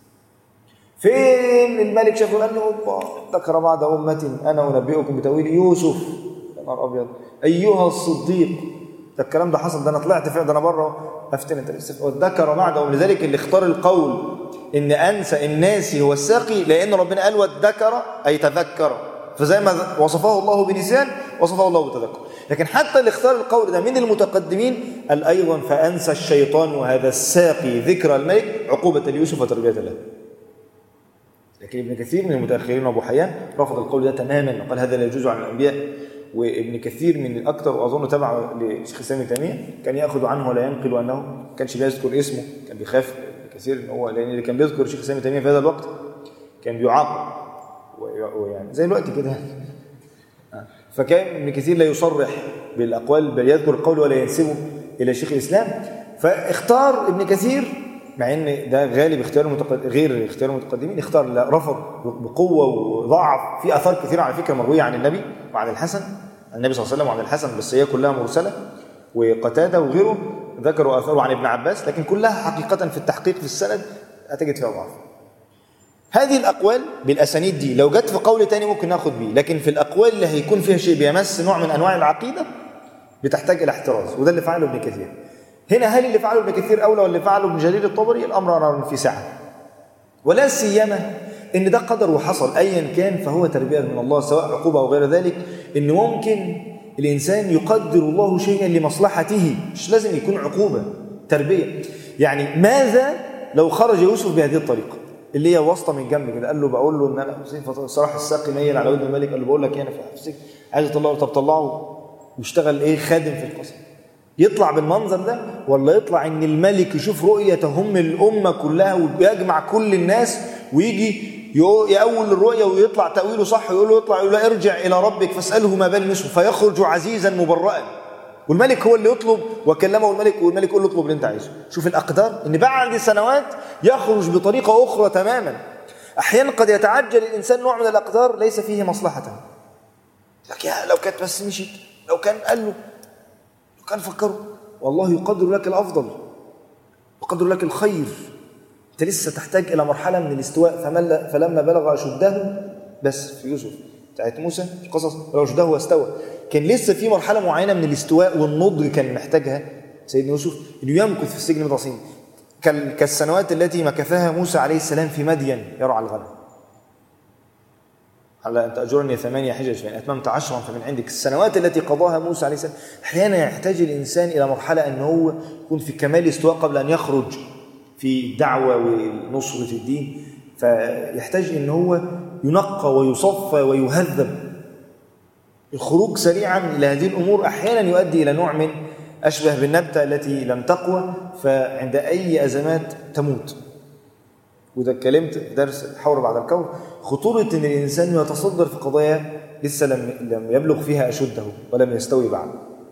فين الملك شافه قال له اوبا ذكر بعد امه انا انبئكم بتاويل يوسف. يا نهار ابيض ايها الصديق، ده الكلام ده حصل، ده انا طلعت فعلا، ده انا بره افتن انت لسه. ذكر بعد، ولذلك اللي اختار القول ان انسى الناسي هو الساقي، لان ربنا قال وذكر اي تذكر، فزي ما وصفه الله بنسيان وصفه الله بتذكر. لكن حتى اللي اختار القول ده من المتقدمين قال ايضا فانسى الشيطان وهذا الساقي ذكر الملك عقوبه ليوسف وتربيه له. لكن ابن كثير من المتاخرين وابو حيان رفض القول ده تماما وقال هذا لا يجوز عن الانبياء. وابن كثير من الاكثر واظن تبع لشيخ الاسلام ابن تيميه كان ياخذ عنه ولا ينقل، وانه ما كانش بيذكر اسمه، كان بيخاف ابن كثير ان هو، لان اللي كان بيذكر شيخ الاسلام ابن تيميه في هذا الوقت كان بيعاقب، ويعني زي الوقت كده. فكان ابن كثير لا يصرح بالاقوال بل يذكر القول ولا ينسبه الى شيخ الاسلام. فاختار ابن كثير، مع ان ده غالب غير اختيار المتقدمين، اختار لا، رفض بقوه وضعف. في اثار كثيره على فكره مرويه عن النبي وعن الحسن، عن النبي صلى الله عليه وسلم وعن الحسن، بس هي كلها مرسله، وقتاده وغيره ذكروا اثار عن ابن عباس، لكن كلها حقيقه في التحقيق في السند هتجد فيها ضعف. هذه الأقوال بالأسانيد دي لو جت في قول تاني ممكن ناخد بيه، لكن في الأقوال اللي هيكون فيها شيء بيمس نوع من أنواع العقيدة بتحتاج إلى احتراز، وده اللي فعله ابن كثير. هنا هل اللي فعله ابن كثير أولى ولا اللي فعله ابن جرير الطبري؟ الأمر أرى في سعة، ولا سيما إن ده قدر وحصل أيا كان فهو تربية من الله، سواء عقوبة أو غير ذلك. إن ممكن الإنسان يقدر الله شيئا لمصلحته، مش لازم يكون عقوبة، تربية. يعني ماذا لو خرج يوسف بهذه الطريقة؟ اللي هي واسطه من جنب كده. قال له بقول له ان انا صراح الساقي ميل على ودن الملك، قال له بقول لك انا في السجن عايز اطلعه. طب طلعه واشتغل ايه خادم في القصر. يطلع بالمنظر ده ولا يطلع ان الملك يشوف رؤيه تهم الامه كلها ويجمع كل الناس ويجي يأول الرؤيا ويطلع تأويله صح ويقول له يطلع يقول له ارجع إلى ربك فاسأله ما بال نسوه فيخرج عزيزا مبرأ، والملك هو اللي يطلب وكلمه الملك والملك يقول له اطلب اللي انت عايزه. شوف الأقدار ان بعد سنوات يخرج بطريقة أخرى تماما. أحيانا قد يتعجل الإنسان نوع من الأقدار ليس فيه مصلحة، لكن لو كانت بس مشيت، لو كان قال له، لو كان فكره، والله يقدر لك الأفضل، يقدر لك الخير. أنت لسه تحتاج إلى مرحلة من الاستواء. فلما بلغ أشده، بس في يوسف بتاعت موسى في قصص بلغ أشده واستوى، كان لسه في مرحلة معينة من الاستواء والنضج كان محتاجها سيدنا يوسف، إنه يمكث في السجن 10 سنين كالسنوات التي مكثها موسى عليه السلام في مدين يرعى الغنم. هلا أنت أجرني 8 حجج فإن أتممت 10 فمن عندك. السنوات التي قضاها موسى عليه السلام. أحيانا يحتاج الإنسان إلى مرحلة أنه هو يكون في كمال الاستواء قبل أن يخرج في الدعوة ونصرة الدين، فيحتاج أنه هو ينقى ويصفى ويهذب. الخروج سريعا إلى هذه الأمور أحيانا يؤدي إلى نوع من أشبه بالنبتة التي لم تقوى فعند أي أزمات تموت. وده اتكلمت في درس الحور بعد الكون، خطورة أن الإنسان يتصدر في قضايا لسه لم يبلغ فيها أشده ولم يستوي بعد.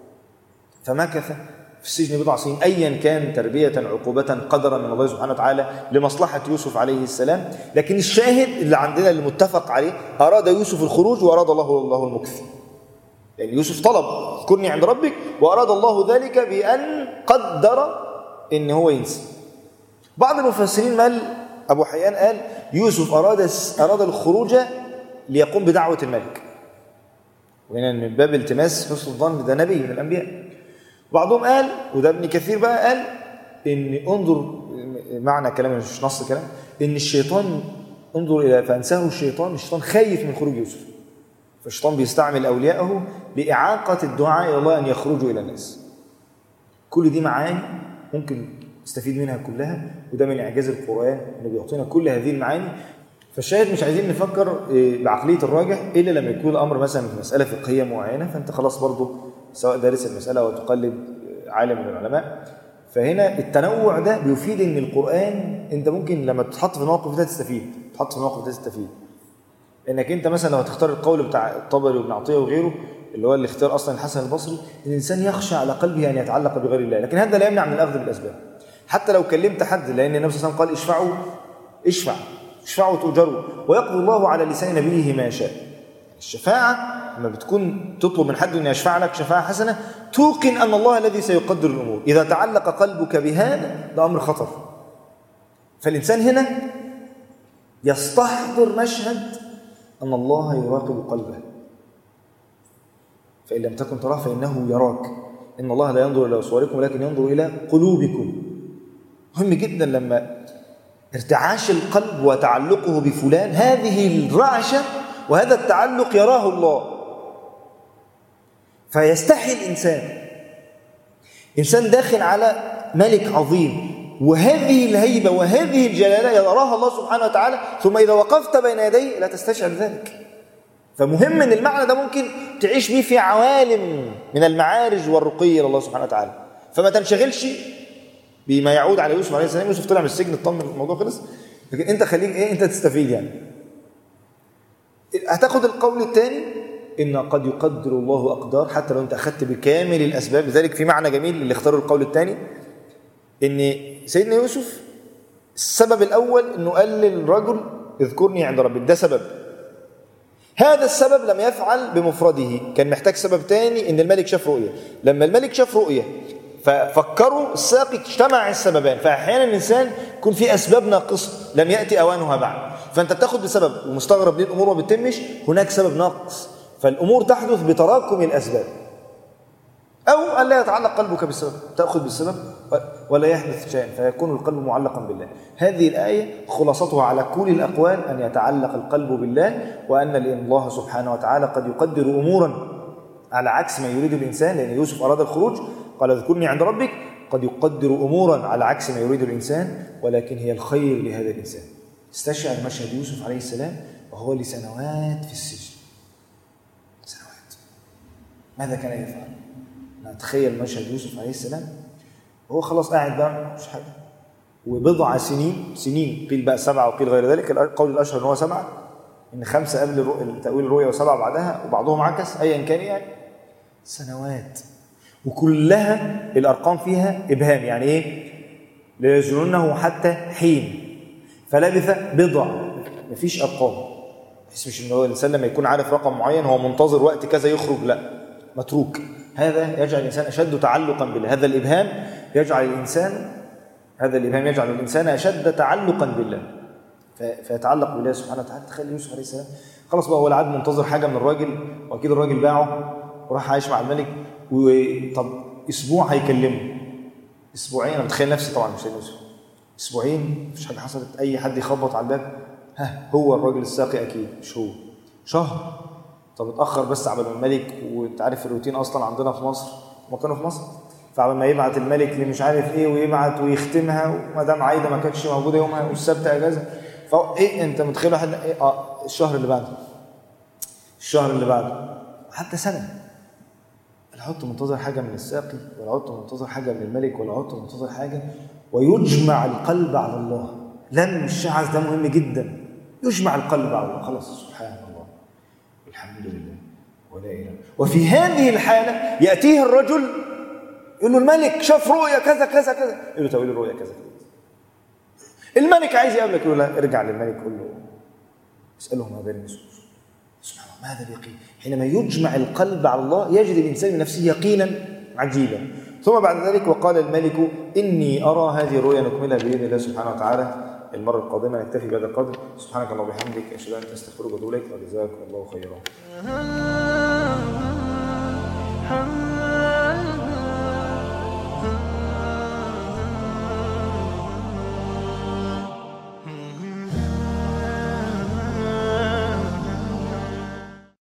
فمكث في السجن 10 سنين أيا كان تربية عقوبة قدرا من الله سبحانه وتعالى لمصلحة يوسف عليه السلام. لكن الشاهد اللي عندنا المتفق عليه أراد يوسف الخروج وأراد الله المكث. يعني يوسف طلب اذكرني عند ربك وأراد الله ذلك بأن قدر إن هو ينسى. بعض المفسرين قال أبو حيان قال يوسف أراد الخروج ليقوم بدعوة الملك، وهنا من باب التماس حسن الظن ده نبي من الأنبياء. بعضهم قال وده ابن كثير بقى قال إن انظر معنى كلام مش نص كلام إن الشيطان انظر إلى فأنساه الشيطان خايف من خروج يوسف، فالشيطان بيستعمل أولياءه لإعاقة الدعاء إلى الله أن يخرجوا إلى الناس. كل دي معاني ممكن نستفيد منها كلها، وده من إعجاز القرآن إنه بيعطينا كل هذه المعاني. فالشاهد مش عايزين نفكر بعقلية الراجح إلا لما يكون الأمر مثلا في مسألة فقهية معينة، فأنت خلاص برضو سواء دارس المسألة أو تقلد عالم من العلماء. فهنا التنوع ده بيفيد إن القرآن أنت ممكن لما تتحط في الموقف ده تستفيد. إنك أنت مثلا لو هتختار القول بتاع الطبري وابن عطية وغيره اللي هو اللي اختار أصلا الحسن البصري، الإنسان يخشى على قلبه أن يتعلق بغير الله، لكن هذا لا يمنع من الأخذ بالأسباب. حتى لو كلمت حد، لأن النبي صلى الله عليه وسلم قال اشفعوا تؤجروا، ويقضي الله على لسان نبيه ما يشاء. الشفاعة لما بتكون تطلب من حد أن يشفع لك شفاعة حسنة توقن أن الله الذي سيقدر الأمور. إذا تعلق قلبك بهذا ده أمر خطر. فالإنسان هنا يستحضر مشهد أن الله يراقب قلبه، فإن لم تكن تراه فإنه يراك. إن الله لا ينظر إلى صوركم ولكن ينظر إلى قلوبكم. مهم جدا لما ارتعاش القلب وتعلقه بفلان، هذه الرعشة وهذا التعلق يراه الله، فيستحي إنسان داخل على ملك عظيم، وهذه الهيبة وهذه الجلالة يراها الله سبحانه وتعالى، ثم إذا وقفت بين يديه لا تستشعر ذلك. فمهم ان المعنى ده ممكن تعيش بيه في عوالم من المعارج والرقي الى الله سبحانه وتعالى. فما تنشغلش بما يعود على يوسف عليه السلام. يوسف طلع من السجن اطمن الموضوع خلص، لكن انت خليك انت تستفيد. يعني هتاخد القول الثاني ان قد يقدر الله اقدار حتى لو انت اخذت بكامل الاسباب. لذلك في معنى جميل اللي اختاروا القول الثاني، ان سيدنا يوسف السبب الاول انه قال للرجل اذكرني عند ربك، ده سبب. هذا السبب لم يفعل بمفرده، كان محتاج سبب تاني ان الملك شاف رؤية. لما الملك شاف رؤية ففكروا الساقي اجتمع السببان. فأحيانا الإنسان يكون في أسباب ناقصة لم يأتي أوانها بعد، فأنت بتاخد بسبب ومستغرب ليه الأمور ما بتتمش، هناك سبب ناقص، فالأمور تحدث بتراكم الأسباب. أو أن لا يتعلق قلبك بالسبب، تأخذ بالسبب ولا يحدث شيء فيكون القلب معلقا بالله. هذه الآية خلاصتها على كل الأقوال أن يتعلق القلب بالله، وأن الله سبحانه وتعالى قد يقدر أمورا على عكس ما يريد الإنسان. لأن يوسف أراد الخروج قال اذكرني عند ربك، قد يقدر أمورا على عكس ما يريد الإنسان، ولكن هي الخير لهذا الإنسان. استشعر مشهد يوسف عليه السلام وهو لسنوات في السجن. سنوات. ماذا كان يفعل؟ نتخيل مشهد يوسف عليه السلام وهو خلاص قاعد بقى مش حاجة، وبضع سنين قيل بقى 7 وقيل غير ذلك، القول الأشهر إن هو 7، إن 5 قبل تأويل الرؤيا و7 بعدها، وبعضهم عكس، أيا كان يعني سنوات، وكلها الأرقام فيها إبهام. يعني إيه؟ ليجرونه حتى حين فلبث بضع، مفيش أرقام، بس مش إن هو الإنسان لما يكون عارف رقم معين هو منتظر وقت كذا يخرج، لا، متروك. هذا يجعل الإنسان أشد تعلقا بالله. هذا الإبهام يجعل الإنسان أشد تعلقا بالله، فيتعلق بالله سبحانه وتعالى. تخيل يوسف عليه السلام خلاص بقى هو العاد منتظر حاجة من الراجل، وأكيد الراجل باعه وراح عايش مع الملك، وطب أسبوع هيكلمه، أسبوعين، أنا متخيل نفسي طبعا مش يوسف، أسبوعين مفيش حاجة حصلت، أي حد يخبط على الباب، هو الراجل الساقي أكيد مش هو. شهر، طب اتأخر بس عبال الملك، وانت عارف الروتين أصلا عندنا في مصر، ما كانوا في مصر، فعبال ما يبعت الملك اللي مش عارف ايه ويبعت ويختمها، ومدام عايدة ما كانتش موجودة يومها والسبت اجازة، فايه انت متخيل واحد ايه الشهر اللي بعده حتى سنة، لا عدت منتظر حاجة من الساقي، ولا عدت منتظر حاجة من الملك، ولا عدت منتظر حاجة. ويجمع القلب على الله. لم الشعث ده مهم جدا، يجمع القلب على الله، خلاص سبحان الله الحمد لله ولا إله. وفي هذه الحالة يأتيه الرجل يقول له الملك شاف رؤيا كذا كذا كذا، يقول له تأويل الرؤيا كذا كذا. الملك عايز يقابلك، يقول له لا، ارجع للملك قول له اسأله ما بين النسوس. سبحان الله، ماذا اليقين؟ حينما يجمع القلب على الله يجد الإنسان من نفسه يقينا عجيبا. ثم بعد ذلك وقال الملك إني أرى هذه الرؤيا، نكملها بإذن الله سبحانه وتعالى المرة القادمة. نكتفي بهذا القدر. سبحانك اللهم وبحمدك، أشهد أن لا إله إلا أنت، أستغفرك وأتوب إليك، وجزاكم الله خيرا.